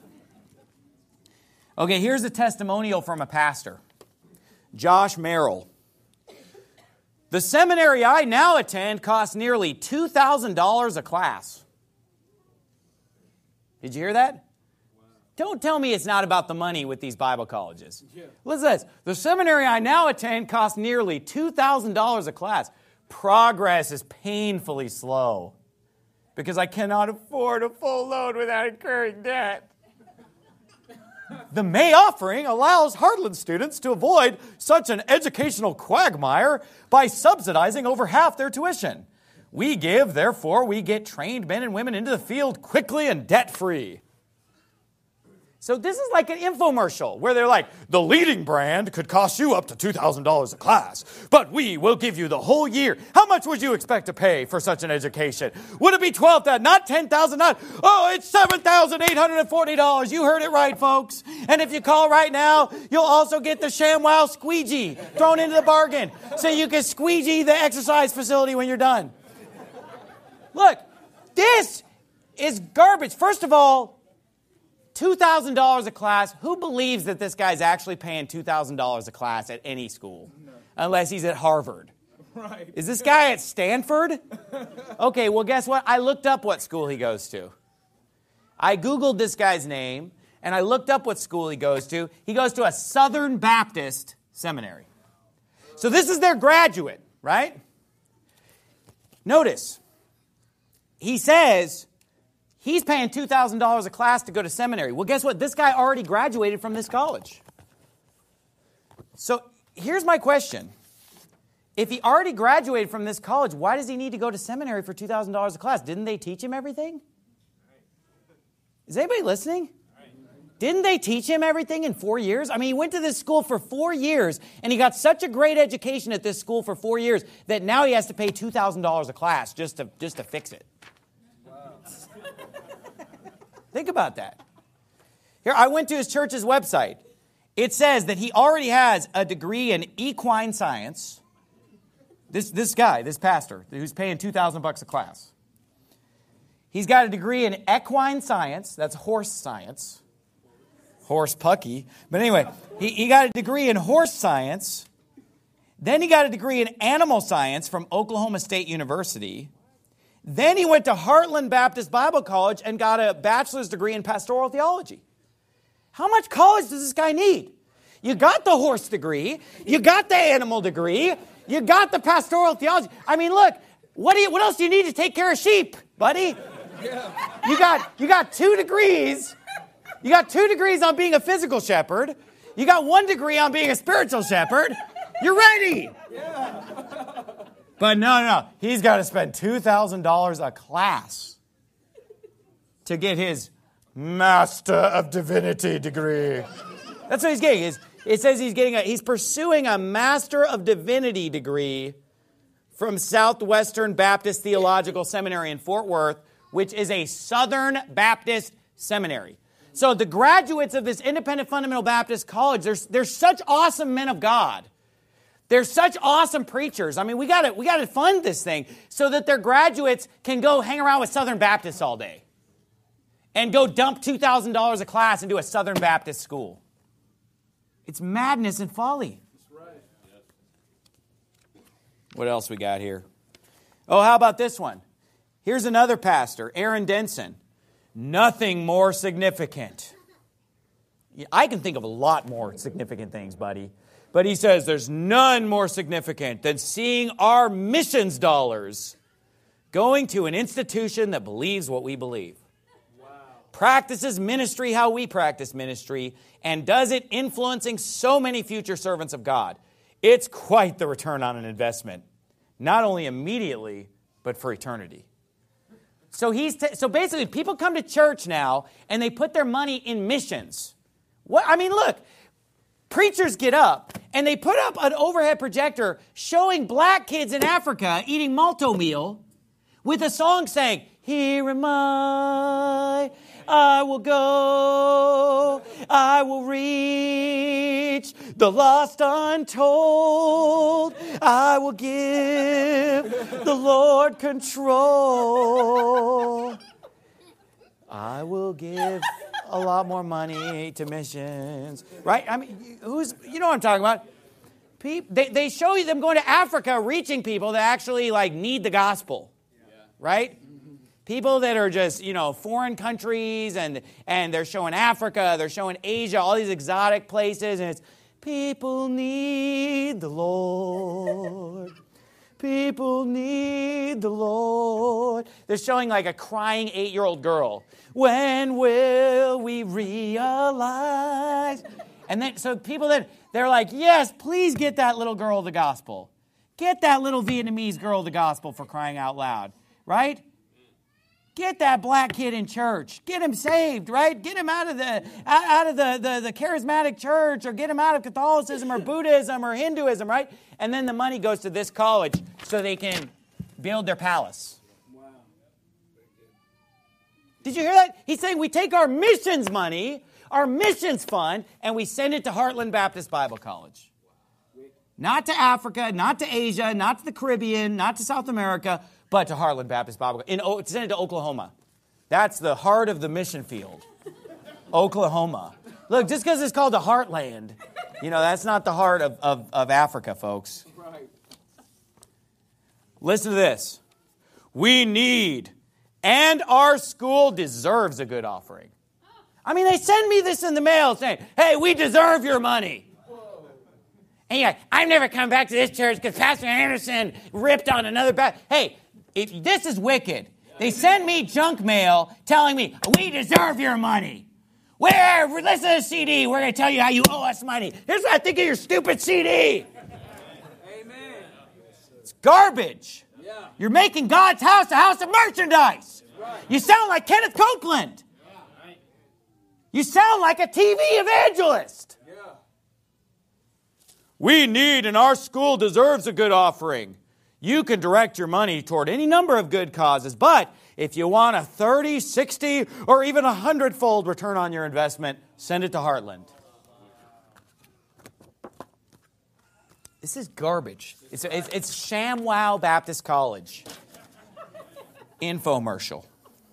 Okay, here's a testimonial from a pastor, Josh Merrill. The seminary I now attend costs nearly two thousand dollars a class. Did you hear that? Wow. Don't tell me it's not about the money with these Bible colleges. Yeah. Listen to this. The seminary I now attend costs nearly two thousand dollars a class. Progress is painfully slow because I cannot afford a full load without incurring debt. The May offering allows Heartland students to avoid such an educational quagmire by subsidizing over half their tuition. We give, therefore we get trained men and women into the field quickly and debt-free. So this is like an infomercial where they're like, the leading brand could cost you up to two thousand dollars a class, but we will give you the whole year. How much would you expect to pay for such an education? Would it be twelve thousand dollars, not ten thousand dollars? Oh, it's seven thousand eight hundred forty dollars. You heard it right, folks. And if you call right now, you'll also get the ShamWow squeegee thrown into the bargain so you can squeegee the exercise facility when you're done. Look, this is garbage. First of all, two thousand dollars a class. Who believes that this guy's actually paying two thousand dollars a class at any school? No. Unless he's at Harvard. Right. Is this guy at Stanford? Okay, well, guess what? I looked up what school he goes to. I Googled this guy's name, and I looked up what school he goes to. He goes to a Southern Baptist seminary. So this is their graduate, right? Notice, he says he's paying two thousand dollars a class to go to seminary. Well, guess what? This guy already graduated from this college. So here's my question. If he already graduated from this college, why does he need to go to seminary for two thousand dollars a class? Didn't they teach him everything? Is anybody listening? Didn't they teach him everything in four years? I mean, he went to this school for four years, and he got such a great education at this school for four years that now he has to pay two thousand dollars a class just to, just to fix it. Think about that. Here, I went to his church's website. It says that he already has a degree in equine science. This, this guy, this pastor, who's paying two thousand bucks a class. He's got a degree in equine science. That's horse science. Horse pucky. But anyway, he, he got a degree in horse science. Then he got a degree in animal science from Oklahoma State University. Then he went to Heartland Baptist Bible College and got a bachelor's degree in pastoral theology. How much college does this guy need? You got the horse degree. You got the animal degree. You got the pastoral theology. I mean, look, what do you, what else do you need to take care of sheep, buddy? You got, you got two degrees. You got two degrees on being a physical shepherd. You got one degree on being a spiritual shepherd. You're ready. But no, no, he's got to spend two thousand dollars a class to get his Master of Divinity degree. That's what he's getting. It's, it says he's getting a, he's pursuing a Master of Divinity degree from Southwestern Baptist Theological Seminary in Fort Worth, which is a Southern Baptist seminary. So the graduates of this independent fundamental Baptist college, they're, they're such awesome men of God. They're such awesome preachers. I mean, we got to we got to fund this thing so that their graduates can go hang around with Southern Baptists all day and go dump two thousand dollars a class into a Southern Baptist school. It's madness and folly. That's right. What else we got here? Oh, how about this one? Here's another pastor, Aaron Denson. Nothing more significant. I can think of a lot more significant things, buddy. But he says there's none more significant than seeing our missions dollars going to an institution that believes what we believe. Wow. Practices ministry how we practice ministry, and does it influencing so many future servants of God. It's quite the return on an investment. Not only immediately, but for eternity. So he's t- so basically people come to church now and they put their money in missions. What I mean, look, preachers get up and they put up an overhead projector showing black kids in Africa eating malto meal with a song saying, "Here am I, I will go, I will reach the lost untold, I will give the Lord control. I will give a lot more money to missions." Right? I mean, who's, you know what I'm talking about. People, they, they show you them going to Africa, reaching people that actually like need the gospel. Right? People that are just, you know, foreign countries, and and they're showing Africa, they're showing Asia, all these exotic places, and it's, people need the Lord. People need the Lord. They're showing like a crying eight-year-old girl. When will we realize? And then, so people that, they're like, yes, please get that little girl the gospel. Get that little Vietnamese girl the gospel, for crying out loud, right? Get that black kid in church. Get him saved, right? Get him out of the out of the, the, the charismatic church, or get him out of Catholicism or Buddhism or Hinduism, right? And then the money goes to this college so they can build their palace. Wow. Did you hear that? He's saying we take our missions money, our missions fund, and we send it to Heartland Baptist Bible College. Not to Africa, not to Asia, not to the Caribbean, not to South America, but to Heartland Baptist Bible College. In, send it to Oklahoma. That's the heart of the mission field. Oklahoma. Look, just because it's called the Heartland, you know, that's not the heart of, of, of Africa, folks. Right. Listen to this. We need, and our school deserves a good offering. I mean, they send me this in the mail saying, hey, we deserve your money. And you're like, I've never come back to this church because Pastor Anderson ripped on another Baptist. Hey, if this is wicked. They send me junk mail telling me, we deserve your money. Where? Listen to the C D. We're going to tell you how you owe us money. Here's what I think of your stupid C D. Amen. It's garbage. Yeah. You're making God's house a house of merchandise. Right. You sound like Kenneth Copeland. Yeah. You sound like a T V evangelist. Yeah. We need, and our school deserves a good offering. You can direct your money toward any number of good causes, but if you want a thirty, sixty, or even a hundred-fold return on your investment, send it to Heartland. This is garbage. It's, it's, it's ShamWow Baptist College. Infomercial.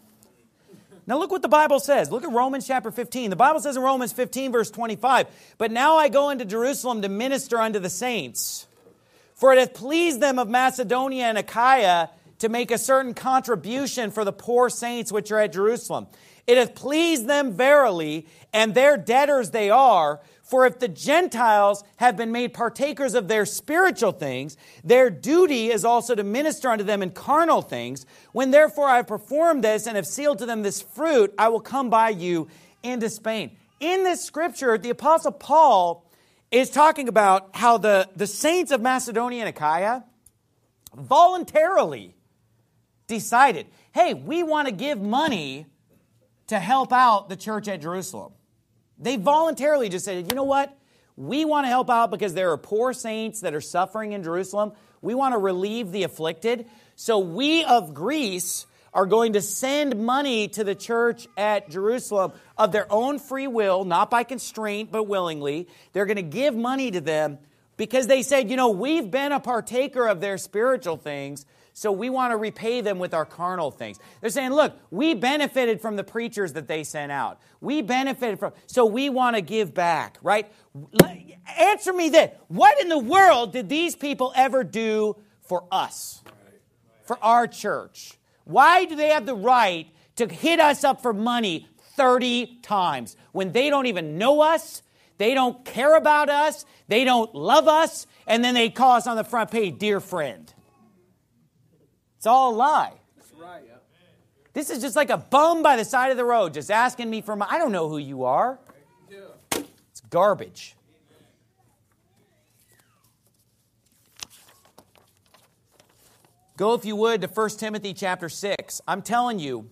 Now look what the Bible says. Look at Romans chapter fifteen. The Bible says in Romans fifteen, verse twenty-five, but now I go into Jerusalem to minister unto the saints. For it hath pleased them of Macedonia and Achaia to make a certain contribution for the poor saints which are at Jerusalem. It hath pleased them verily, and their debtors they are. For if the Gentiles have been made partakers of their spiritual things, their duty is also to minister unto them in carnal things. When therefore I have performed this and have sealed to them this fruit, I will come by you into Spain. In this scripture, the Apostle Paul is talking about how the, the saints of Macedonia and Achaia voluntarily decided, hey, we want to give money to help out the church at Jerusalem. They voluntarily just said, you know what? We want to help out because there are poor saints that are suffering in Jerusalem. We want to relieve the afflicted. So we of Greece are going to send money to the church at Jerusalem of their own free will, not by constraint, but willingly. They're going to give money to them because they said, you know, we've been a partaker of their spiritual things, so we want to repay them with our carnal things. They're saying, look, we benefited from the preachers that they sent out. We benefited from, so we want to give back, right? Answer me this. What in the world did these people ever do for us, for our church? Why do they have the right to hit us up for money thirty times when they don't even know us, they don't care about us, they don't love us, and then they call us on the front page, dear friend? It's all a lie. That's right. This is just like a bum by the side of the road just asking me for money. I don't know who you are. It's garbage. Go, if you would, to First Timothy chapter six. I'm telling you,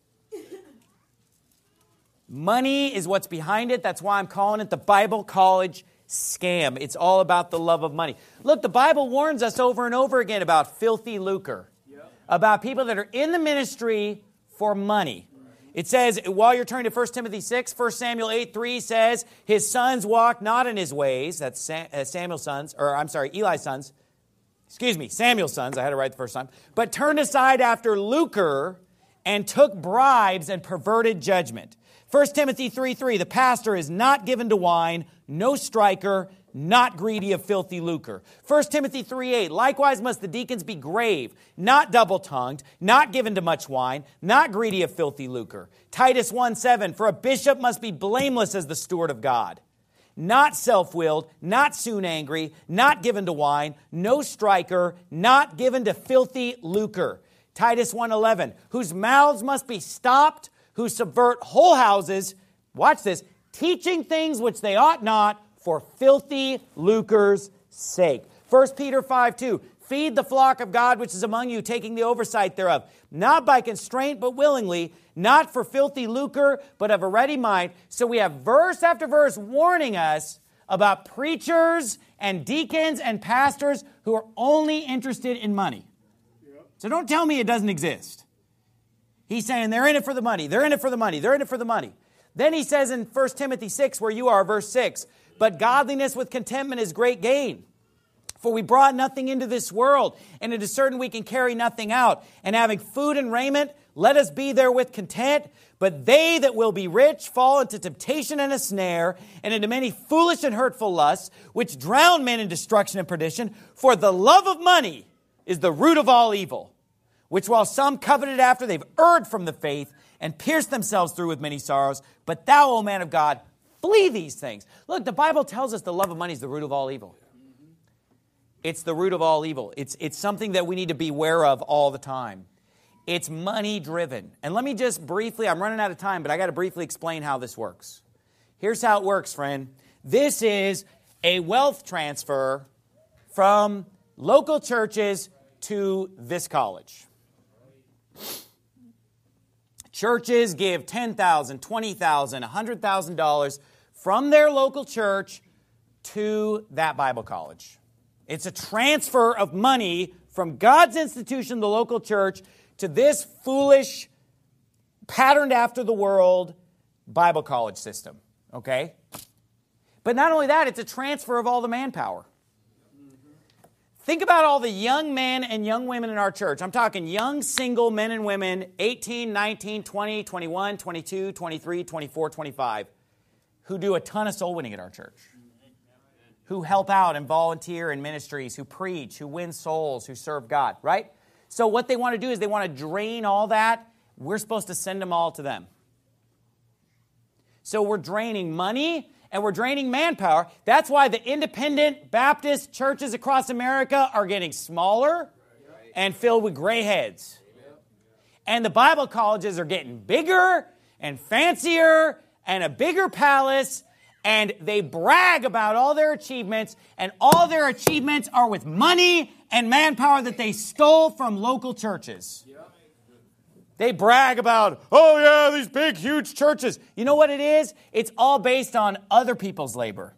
money is what's behind it. That's why I'm calling it the Bible College scam. It's all about the love of money. Look, the Bible warns us over and over again about filthy lucre, yep. About people that are in the ministry for money. It says, while you're turning to First Timothy six, First Samuel eight three says, his sons walk not in his ways. That's Samuel's sons, or I'm sorry, Eli's sons. Excuse me, Samuel's sons, I had it right the first time. But turned aside after lucre and took bribes and perverted judgment. First Timothy three three, the pastor is not given to wine, no striker, not greedy of filthy lucre. First Timothy three eight, likewise must the deacons be grave, not double-tongued, not given to much wine, not greedy of filthy lucre. Titus one seven, for a bishop must be blameless as the steward of God, not self-willed, not soon angry, not given to wine, no striker, not given to filthy lucre. Titus one eleven, whose mouths must be stopped, who subvert whole houses, watch this, teaching things which they ought not for filthy lucre's sake. First Peter five two, Feed the flock of God which is among you, taking the oversight thereof, not by constraint, but willingly, not for filthy lucre, but of a ready mind. So we have verse after verse warning us about preachers and deacons and pastors who are only interested in money. So don't tell me it doesn't exist. He's saying they're in it for the money, they're in it for the money, they're in it for the money. Then he says in First Timothy six, where you are, verse six, but godliness with contentment is great gain. For we brought nothing into this world, and it is certain we can carry nothing out. And having food and raiment, let us be therewith content. But they that will be rich fall into temptation and a snare, and into many foolish and hurtful lusts, which drown men in destruction and perdition. For the love of money is the root of all evil, which while some coveted after, they've erred from the faith, and pierced themselves through with many sorrows. But thou, O man of God, flee these things. Look, the Bible tells us the love of money is the root of all evil. It's the root of all evil. It's, it's something that we need to be aware of all the time. It's money driven. And let me just briefly, I'm running out of time, but I got to briefly explain how this works. Here's how it works, friend. This is a wealth transfer from local churches to this college. Churches give ten thousand dollars, twenty thousand dollars, one hundred thousand dollars from their local church to that Bible college. It's a transfer of money from God's institution, the local church, to this foolish, patterned after the world Bible college system. Okay? But not only that, it's a transfer of all the manpower. Think about all the young men and young women in our church. I'm talking young single men and women, eighteen, nineteen, twenty, twenty-one, twenty-two, twenty-three, twenty-four, twenty-five, who do a ton of soul winning at our church. Who help out and volunteer in ministries, who preach, who win souls, who serve God, right? So what they want to do is they want to drain all that. We're supposed to send them all to them. So we're draining money and we're draining manpower. That's why the independent Baptist churches across America are getting smaller and filled with gray heads. And the Bible colleges are getting bigger and fancier and a bigger palace. And they brag about all their achievements, and all their achievements are with money and manpower that they stole from local churches. They brag about, oh yeah, these big, huge churches. You know what it is? It's all based on other people's labor.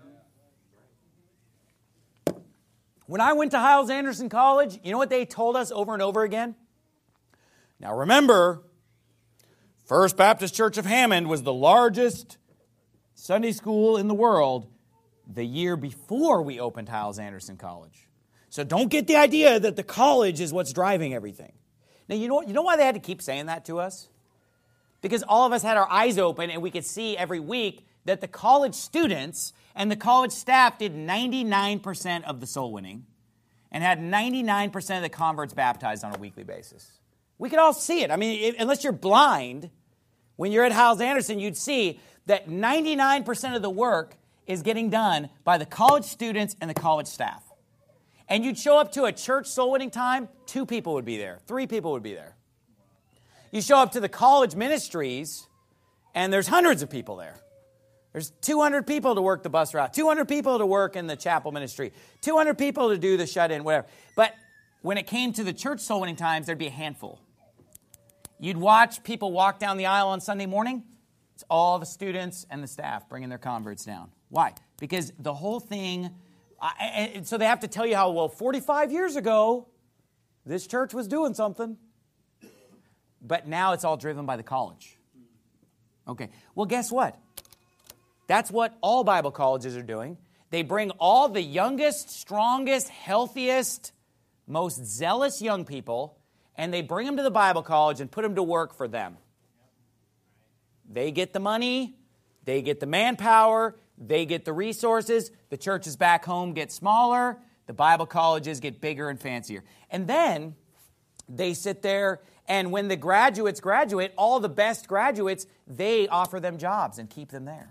When I went to Hyles-Anderson College, you know what they told us over and over again? Now remember, First Baptist Church of Hammond was the largest Sunday school in the world the year before we opened Hyles-Anderson College. So don't get the idea that the college is what's driving everything. Now, you know, you know why they had to keep saying that to us? Because all of us had our eyes open and we could see every week that the college students and the college staff did ninety-nine percent of the soul winning and had ninety-nine percent of the converts baptized on a weekly basis. We could all see it. I mean, if, unless you're blind, when you're at Hyles-Anderson, you'd see that ninety-nine percent of the work is getting done by the college students and the college staff. And you'd show up to a church soul winning time, two people would be there, three people would be there. You show up to the college ministries, and there's hundreds of people there. There's two hundred people to work the bus route, two hundred people to work in the chapel ministry, two hundred people to do the shut-in, whatever. But when it came to the church soul winning times, there'd be a handful. You'd watch people walk down the aisle on Sunday morning. It's all the students and the staff bringing their converts down. Why? Because the whole thing, I, so they have to tell you how, well, forty-five years ago, this church was doing something. But now it's all driven by the college. Okay, well, guess what? That's what all Bible colleges are doing. They bring all the youngest, strongest, healthiest, most zealous young people, and they bring them to the Bible college and put them to work for them. They get the money, they get the manpower, they get the resources, the churches back home get smaller, the Bible colleges get bigger and fancier. And then they sit there, and when the graduates graduate, all the best graduates, they offer them jobs and keep them there.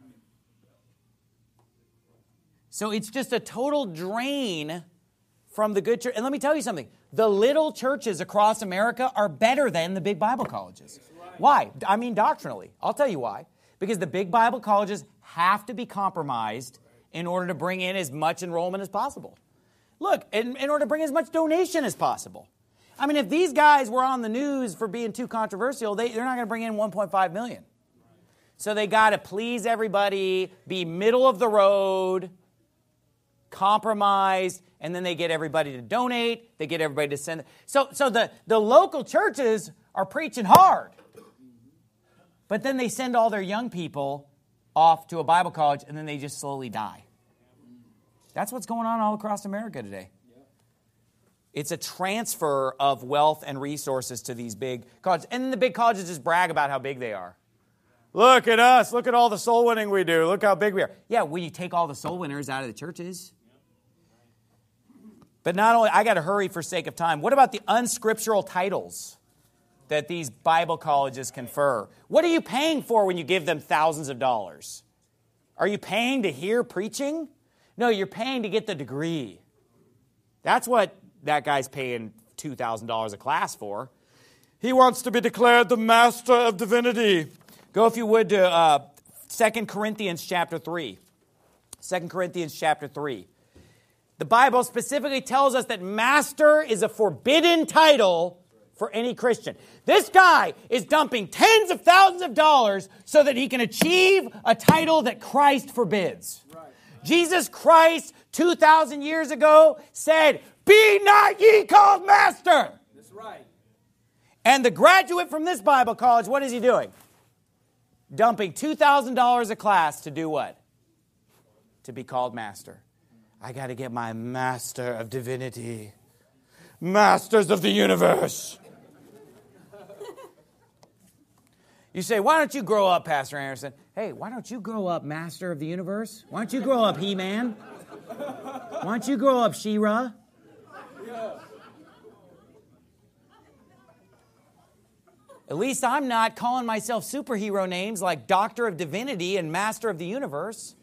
So it's just a total drain from the good church. And let me tell you something. The little churches across America are better than the big Bible colleges. Why? I mean doctrinally. I'll tell you why. Because the big Bible colleges have to be compromised in order to bring in as much enrollment as possible. Look, in, in order to bring as much donation as possible. I mean, if these guys were on the news for being too controversial, they, they're not going to bring in one point five million dollars. So they got to please everybody, be middle of the road, compromised, and then they get everybody to donate. They get everybody to send. So, so the, the local churches are preaching hard. But then they send all their young people off to a Bible college, and then they just slowly die. That's what's going on all across America today. It's a transfer of wealth and resources to these big colleges. And then the big colleges just brag about how big they are. Look at us. Look at all the soul winning we do. Look how big we are. Yeah, well, you take all the soul winners out of the churches. But not only, I got to hurry for sake of time. What about the unscriptural titles that these Bible colleges confer? What are you paying for when you give them thousands of dollars? Are you paying to hear preaching? No, you're paying to get the degree. That's what that guy's paying two thousand dollars a class for. He wants to be declared the master of divinity. Go, if you would, to uh, Second Corinthians chapter three. Second Corinthians chapter three. The Bible specifically tells us that master is a forbidden title for any Christian. This guy is dumping tens of thousands of dollars so that he can achieve a title that Christ forbids. Right. Jesus Christ, two thousand years ago, said, "Be not ye called master." That's right. And the graduate from this Bible college, what is he doing? Dumping two thousand dollars a class to do what? To be called master. I got to get my master of divinity. Masters of the universe. You say, why don't you grow up, Pastor Anderson? Hey, why don't you grow up, master of the universe? Why don't you grow up, He-Man? Why don't you grow up, She-Ra? At least I'm not calling myself superhero names like Doctor of Divinity and Master of the Universe.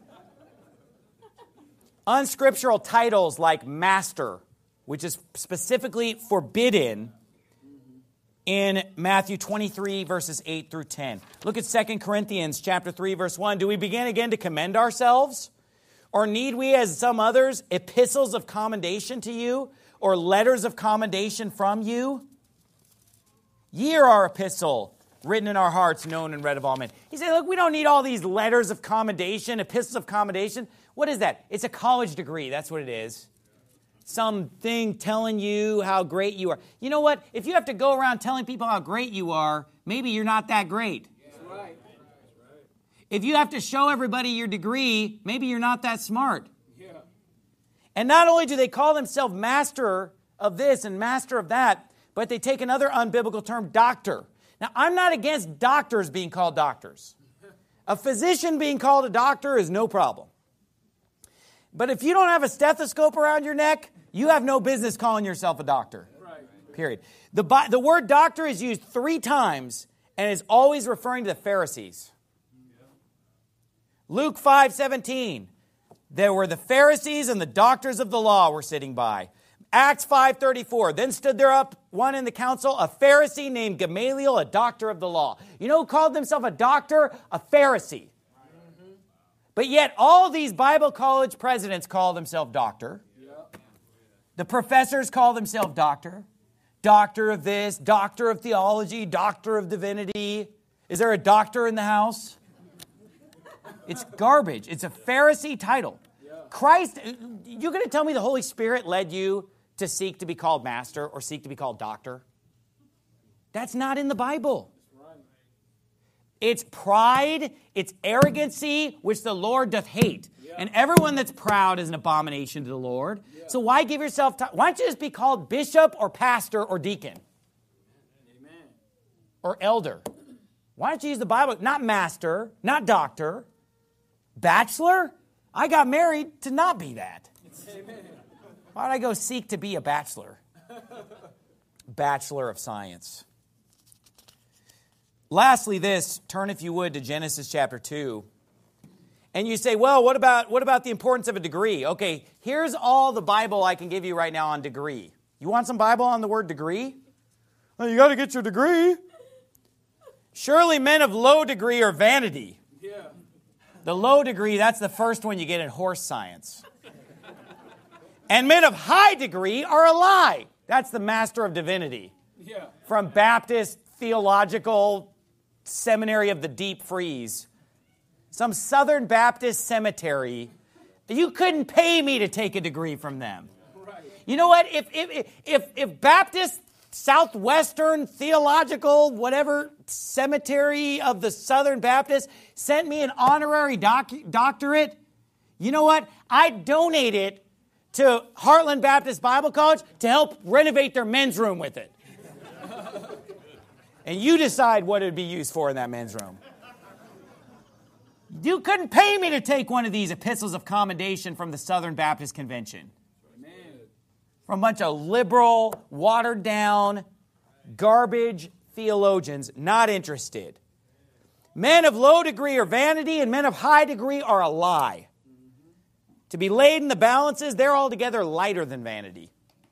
Unscriptural titles like Master, which is specifically forbidden in Matthew twenty-three, verses eight through ten. Look at Second Corinthians chapter three, verse one. Do we begin again to commend ourselves? Or need we, as some others, epistles of commendation to you, or letters of commendation from you? Ye are our epistle, written in our hearts, known and read of all men. He said, look, we don't need all these letters of commendation, epistles of commendation. What is that? It's a college degree. That's what it is. Something telling you how great you are. You know what? If you have to go around telling people how great you are, maybe you're not that great. That's right. If you have to show everybody your degree, maybe you're not that smart. Yeah. And not only do they call themselves master of this and master of that, but they take another unbiblical term, doctor. Now, I'm not against doctors being called doctors. A physician being called a doctor is no problem. But if you don't have a stethoscope around your neck, you have no business calling yourself a doctor. Right. Period. The, the word doctor is used three times and is always referring to the Pharisees. Luke five seventeen, there were the Pharisees and the doctors of the law were sitting by. Acts five thirty-four, then stood there up one in the council, a Pharisee named Gamaliel, a doctor of the law. You know who called himself a doctor? A Pharisee. Mm-hmm. But yet all these Bible college presidents call themselves doctor. Yeah. The professors call themselves doctor. Doctor of this, doctor of theology, doctor of divinity. Is there a doctor in the house? It's garbage. It's a Pharisee title. Yeah. Christ, you're going to tell me the Holy Spirit led you to seek to be called master or seek to be called doctor? That's not in the Bible. It's pride, it's arrogancy, which the Lord doth hate. Yeah. And everyone that's proud is an abomination to the Lord. Yeah. So why give yourself time? Why don't you just be called bishop or pastor or deacon? Amen. Or elder? Why don't you use the Bible? Not master, not doctor. Bachelor? I got married to not be that. Amen. Why did I go seek to be a bachelor? Bachelor of science. Lastly, this, turn if you would to Genesis chapter two. And you say, well, what about, what about the importance of a degree? Okay, here's all the Bible I can give you right now on degree. You want some Bible on the word degree? Well, you got to get your degree. Surely men of low degree are vanity. Yeah. The low degree, that's the first one you get in horse science. And men of high degree are a lie. That's the Master of Divinity. Yeah. From Baptist Theological Seminary of the Deep Freeze. Some Southern Baptist cemetery. You couldn't pay me to take a degree from them. Right. You know what? If, if, if, if Baptist Southwestern Theological whatever cemetery of the Southern Baptist sent me an honorary doc, doctorate, you know what? I'd donate it to Heartland Baptist Bible College to help renovate their men's room with it. And you decide what it would be used for in that men's room. You couldn't pay me to take one of these epistles of commendation from the Southern Baptist Convention. Amen. From a bunch of liberal, watered-down, garbage theologians not interested. Men of low degree are vanity, and men of high degree are a lie. Mm-hmm. To be laid in the balances, they're altogether lighter than vanity.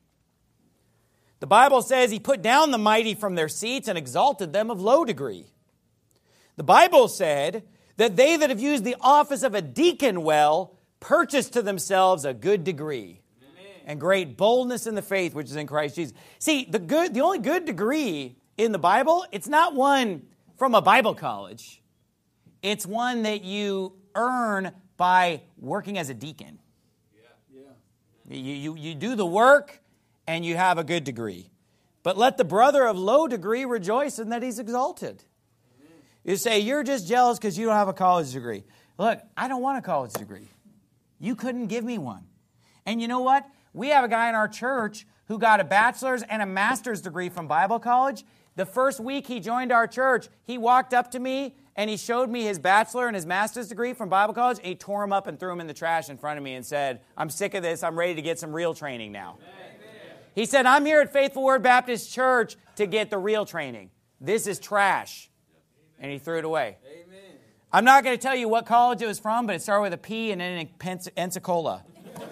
The Bible says he put down the mighty from their seats and exalted them of low degree. The Bible said that they that have used the office of a deacon well purchased to themselves a good degree. Amen. And great boldness in the faith which is in Christ Jesus. See, the good, the only good degree in the Bible, it's not one from a Bible college. It's one that you earn by working as a deacon. Yeah. Yeah. You, you, you do the work and you have a good degree. But let the brother of low degree rejoice in that he's exalted. Amen. You say, you're just jealous because you don't have a college degree. Look, I don't want a college degree. You couldn't give me one. And you know what? We have a guy in our church who got a bachelor's and a master's degree from Bible college. The first week he joined our church, he walked up to me and he showed me his bachelor and his master's degree from Bible college. And he tore them up and threw them in the trash in front of me and said, I'm sick of this. I'm ready to get some real training now. Amen. He said, I'm here at Faithful Word Baptist Church to get the real training. This is trash. And he threw it away. Amen. I'm not going to tell you what college it was from, but it started with a P and ended in Pens- Pensacola.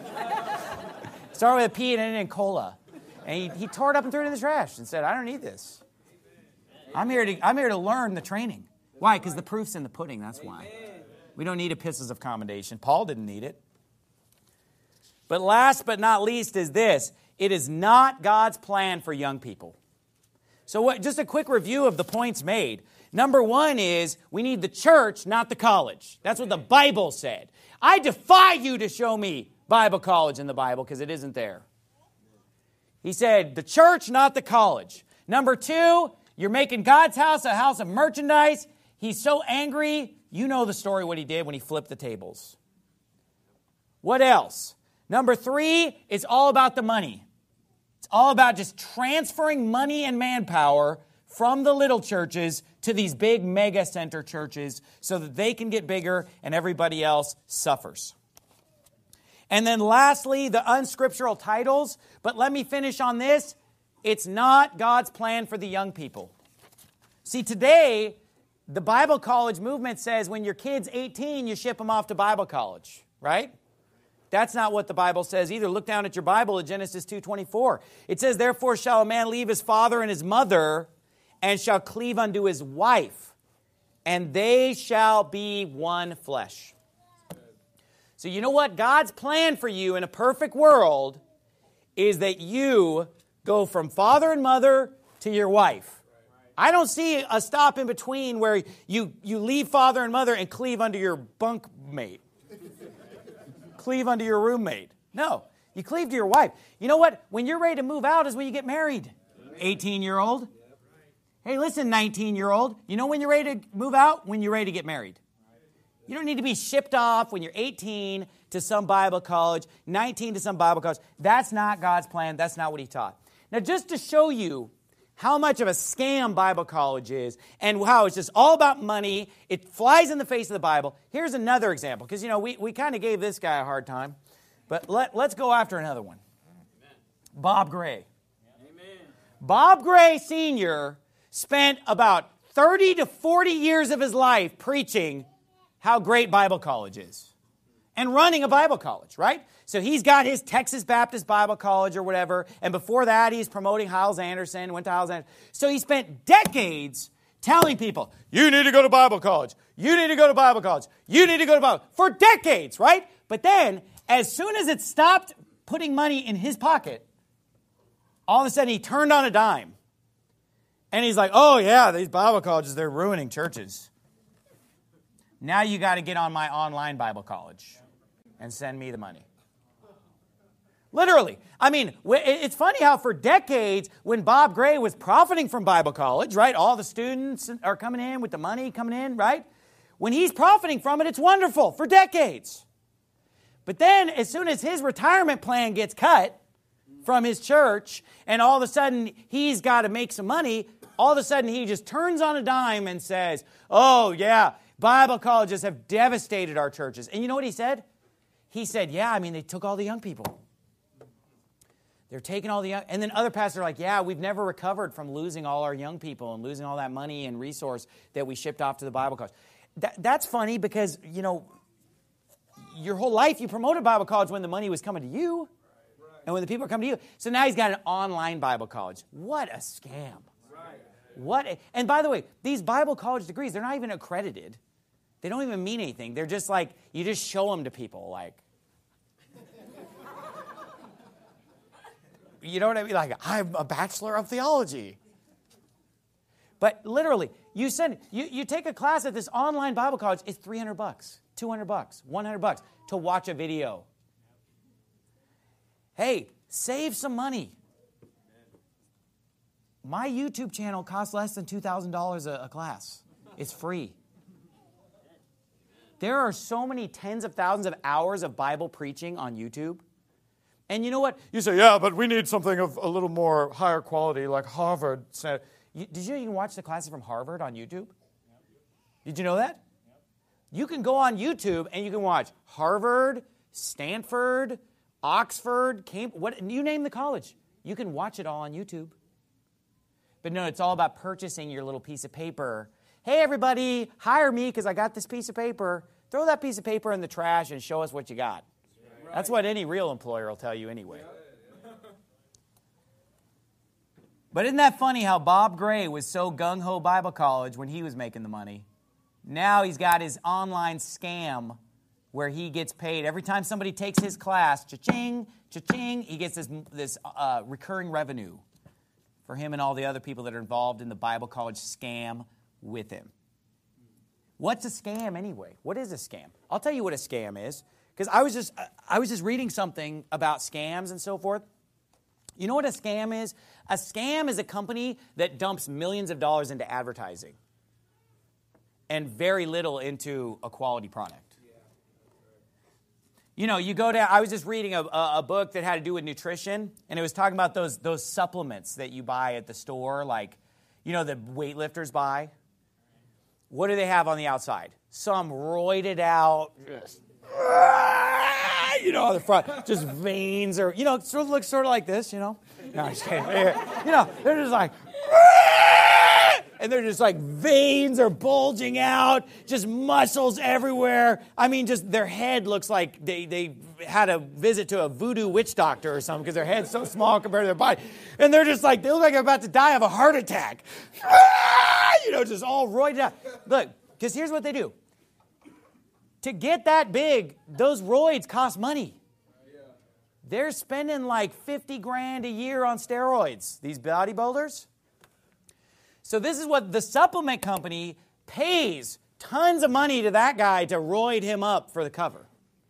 It started with a P and ended in cola. And he, he tore it up and threw it in the trash and said, I don't need this. I'm here to, I'm here to learn the training. Why? Because the proof's in the pudding, that's why. We don't need epistles of commendation. Paul didn't need it. But last but not least is this. It is not God's plan for young people. So what, just a quick review of the points made. Number one is we need the church, not the college. That's what the Bible said. I defy you to show me Bible college in the Bible because it isn't there. He said the church, not the college. Number two, you're making God's house a house of merchandise. He's so angry. You know the story what he did when he flipped the tables. What else? Number three, it's all about the money. It's all about just transferring money and manpower from the little churches to these big mega center churches so that they can get bigger and everybody else suffers. And then lastly, the unscriptural titles. But let me finish on this. It's not God's plan for the young people. See, today, the Bible college movement says when your kid's eighteen, you ship them off to Bible college, right? That's not what the Bible says either. Look down at your Bible at Genesis two twenty-four. It says, therefore shall a man leave his father and his mother, and shall cleave unto his wife, and they shall be one flesh. So you know what? God's plan for you in a perfect world is that you go from father and mother to your wife. I don't see a stop in between where you, you leave father and mother and cleave unto your bunk mate. Cleave unto your roommate. No, you cleave to your wife. You know what? When you're ready to move out is when you get married. eighteen-year-old. Hey, listen, nineteen-year-old. You know when you're ready to move out? When you're ready to get married. You don't need to be shipped off when you're eighteen to some Bible college, nineteen to some Bible college. That's not God's plan. That's not what he taught. Now, just to show you how much of a scam Bible college is and how it's just all about money, it flies in the face of the Bible. Here's another example, because, you know, we, we kind of gave this guy a hard time, but let, let's go after another one. Amen. Bob Gray. Amen. Bob Gray Senior spent about thirty to forty years of his life preaching how great Bible college is and running a Bible college, right? So he's got his Texas Baptist Bible College or whatever, and before that he's promoting Hyles Anderson, went to Hyles Anderson. So he spent decades telling people, you need to go to Bible college, you need to go to Bible college, you need to go to Bible, for decades, right? But then, as soon as it stopped putting money in his pocket, all of a sudden he turned on a dime. And he's like, oh yeah, these Bible colleges, they're ruining churches. Now you got to get on my online Bible college and send me the money. Literally. I mean, it's funny how for decades, when Bob Gray was profiting from Bible college, right? All the students are coming in with the money coming in, right? When he's profiting from it, it's wonderful for decades. But then as soon as his retirement plan gets cut from his church, and all of a sudden he's got to make some money, all of a sudden he just turns on a dime and says, oh yeah, Bible colleges have devastated our churches. And you know what he said? He said, yeah, I mean, they took all the young people. They're taking all the young, and then other pastors are like, yeah, we've never recovered from losing all our young people and losing all that money and resource that we shipped off to the Bible college. That, that's funny because, you know, your whole life you promoted Bible college when the money was coming to you and when the people are coming to you. So now he's got an online Bible college. What a scam. What? A, and by the way, these Bible college degrees, they're not even accredited. They don't even mean anything. They're just like, you just show them to people like, you know what I mean? Like, I'm a bachelor of theology. But literally, you send you, you take a class at this online Bible college, it's three hundred bucks, two hundred bucks, one hundred bucks to watch a video. Hey, save some money. My YouTube channel costs less than two thousand dollars a, a class. It's free. There are so many tens of thousands of hours of Bible preaching on YouTube. And you know what? You say, yeah, but we need something of a little more higher quality, like Harvard said. You, did you even watch the classes from Harvard on YouTube? Did you know that? You can go on YouTube and you can watch Harvard, Stanford, Oxford, Cambridge, what, you name the college. You can watch it all on YouTube. But no, it's all about purchasing your little piece of paper. Hey, everybody, hire me because I got this piece of paper. Throw that piece of paper in the trash and show us what you got. That's what any real employer will tell you anyway. But isn't that funny how Bob Gray was so gung-ho Bible college when he was making the money? Now he's got his online scam where he gets paid. Every time somebody takes his class, cha-ching, cha-ching, he gets this, this uh, recurring revenue for him and all the other people that are involved in the Bible college scam with him. What's a scam anyway? What is a scam? I'll tell you what a scam is. Because I was just I was just reading something about scams and so forth. You know what a scam is? A scam is a company that dumps millions of dollars into advertising and very little into a quality product. You know, you go down, I was just reading a, a book that had to do with nutrition, and it was talking about those, those supplements that you buy at the store, like, you know, the weightlifters buy. What do they have on the outside? Some roided out, just you know, on the front, just veins or, you know, it sort of looks sort of like this, you know. No, I'm just kidding. You know, they're just like, and they're just like veins are bulging out, just muscles everywhere. I mean, just their head looks like they, they had a visit to a voodoo witch doctor or something because their head's so small compared to their body. And they're just like, they look like they're about to die of a heart attack. You know, just all roided out. Look, because here's what they do. To get that big, those roids cost money. They're spending like fifty grand a year on steroids, these bodybuilders. So this is what the supplement company pays tons of money to that guy to roid him up for the cover.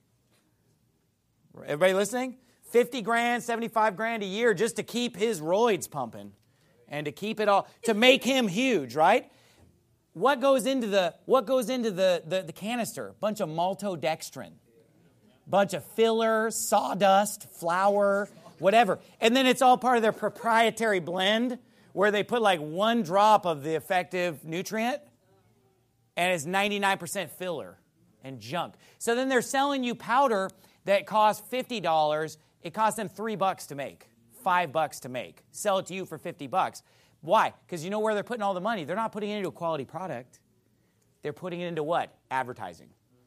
Everybody listening? fifty grand, seventy-five grand a year just to keep his roids pumping and to keep it all, to make him huge, right? What goes into the what goes into the, the, the canister? Bunch of maltodextrin. Bunch of filler, sawdust, flour, whatever. And then it's all part of their proprietary blend where they put like one drop of the effective nutrient and it's ninety-nine percent filler and junk. So then they're selling you powder that costs fifty dollars. It costs them three bucks to make, five bucks to make. Sell it to you for fifty bucks. Why? Because you know where they're putting all the money. They're not putting it into a quality product. They're putting it into what? Advertising.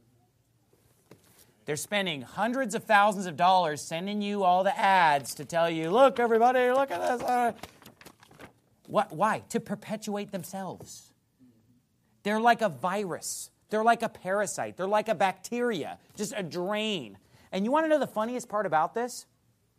They're spending hundreds of thousands of dollars sending you all the ads to tell you, look, everybody, look at this. What? Why? To perpetuate themselves. They're like a virus. They're like a parasite. They're like a bacteria, just a drain. And you want to know the funniest part about this?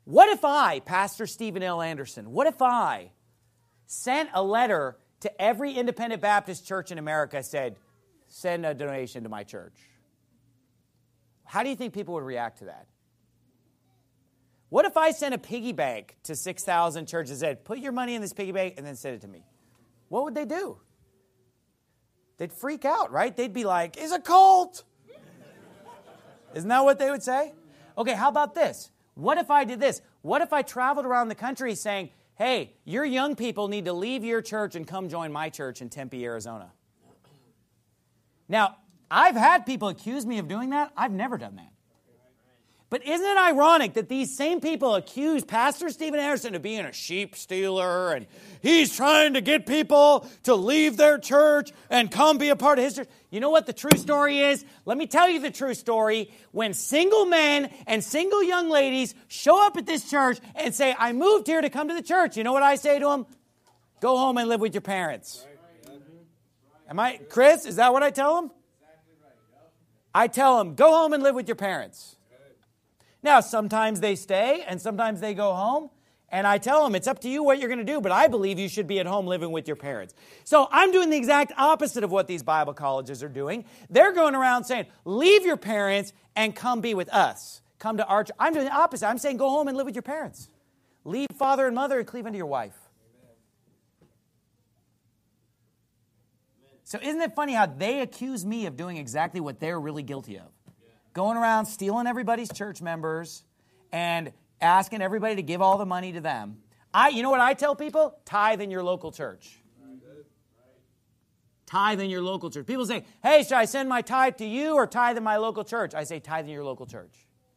What if I, Pastor Stephen L. Anderson, what if I sent a letter to every independent Baptist church in America, said, send a donation to my church? How do you think people would react to that? What if I sent a piggy bank to six thousand churches and said, put your money in this piggy bank and then send it to me? What would they do? They'd freak out, right? They'd be like, it's a cult. Isn't that what they would say? Okay, how about this? What if I did this? What if I traveled around the country saying, hey, your young people need to leave your church and come join my church in Tempe, Arizona? Now, I've had people accuse me of doing that. I've never done that. But isn't it ironic that these same people accuse Pastor Stephen Anderson of being a sheep stealer and he's trying to get people to leave their church and come be a part of his church? You know what the true story is? Let me tell you the true story. When single men and single young ladies show up at this church and say, I moved here to come to the church, you know what I say to them? Go home and live with your parents. Am I, Chris, is that what I tell them? I tell them, go home and live with your parents. Now, sometimes they stay and sometimes they go home. And I tell them, it's up to you what you're going to do, but I believe you should be at home living with your parents. So I'm doing the exact opposite of what these Bible colleges are doing. They're going around saying, leave your parents and come be with us. Come to our church. I'm doing the opposite. I'm saying, go home and live with your parents. Leave father and mother and cleave unto your wife. So isn't it funny how they accuse me of doing exactly what they're really guilty of? Going around stealing everybody's church members and asking everybody to give all the money to them. I, you know what I tell people? Tithe in your local church. Tithe in your local church. People say, hey, should I send my tithe to you or tithe in my local church? I say, tithe in your local church.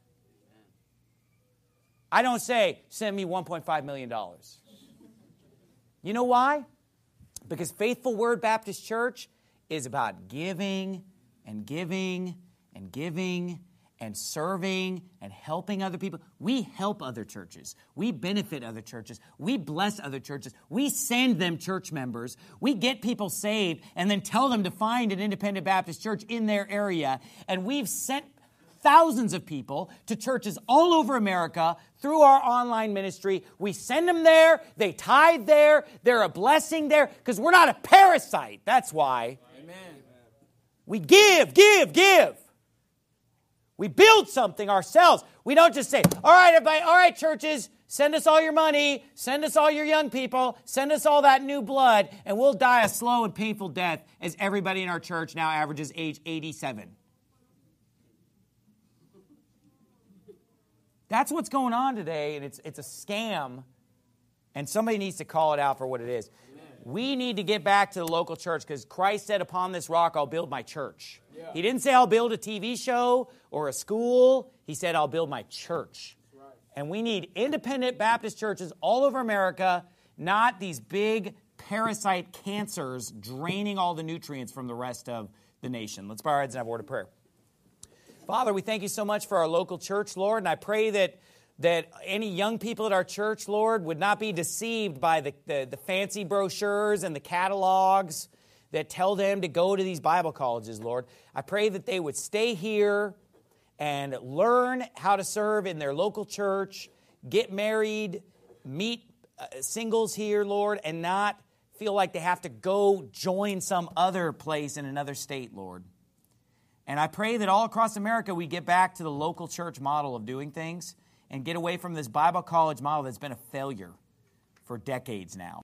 I don't say, send me one point five million dollars. You know why? Because Faithful Word Baptist Church is about giving and giving and giving and serving and helping other people. We help other churches. We benefit other churches. We bless other churches. We send them church members. We get people saved and then tell them to find an independent Baptist church in their area. And we've sent thousands of people to churches all over America through our online ministry. We send them there. They tithe there. They're a blessing there because we're not a parasite. That's why. Amen. We give, give, give. We build something ourselves. We don't just say, all right, everybody, all right, churches, send us all your money, send us all your young people, send us all that new blood, and we'll die a slow and painful death as everybody in our church now averages age eighty-seven. That's what's going on today, and it's, it's a scam, and somebody needs to call it out for what it is. Amen. We need to get back to the local church because Christ said, upon this rock, I'll build my church. Yeah. He didn't say I'll build a T V show or a school. He said I'll build my church. Right. And we need independent Baptist churches all over America, not these big parasite cancers draining all the nutrients from the rest of the nation. Let's bow our heads and have a word of prayer. Father, we thank you so much for our local church, Lord, and I pray that that any young people at our church, Lord, would not be deceived by the, the, the fancy brochures and the catalogs that tell them to go to these Bible colleges, Lord. I pray that they would stay here and learn how to serve in their local church, get married, meet uh, singles here, Lord, and not feel like they have to go join some other place in another state, Lord. And I pray that all across America we get back to the local church model of doing things and get away from this Bible college model that's been a failure for decades now.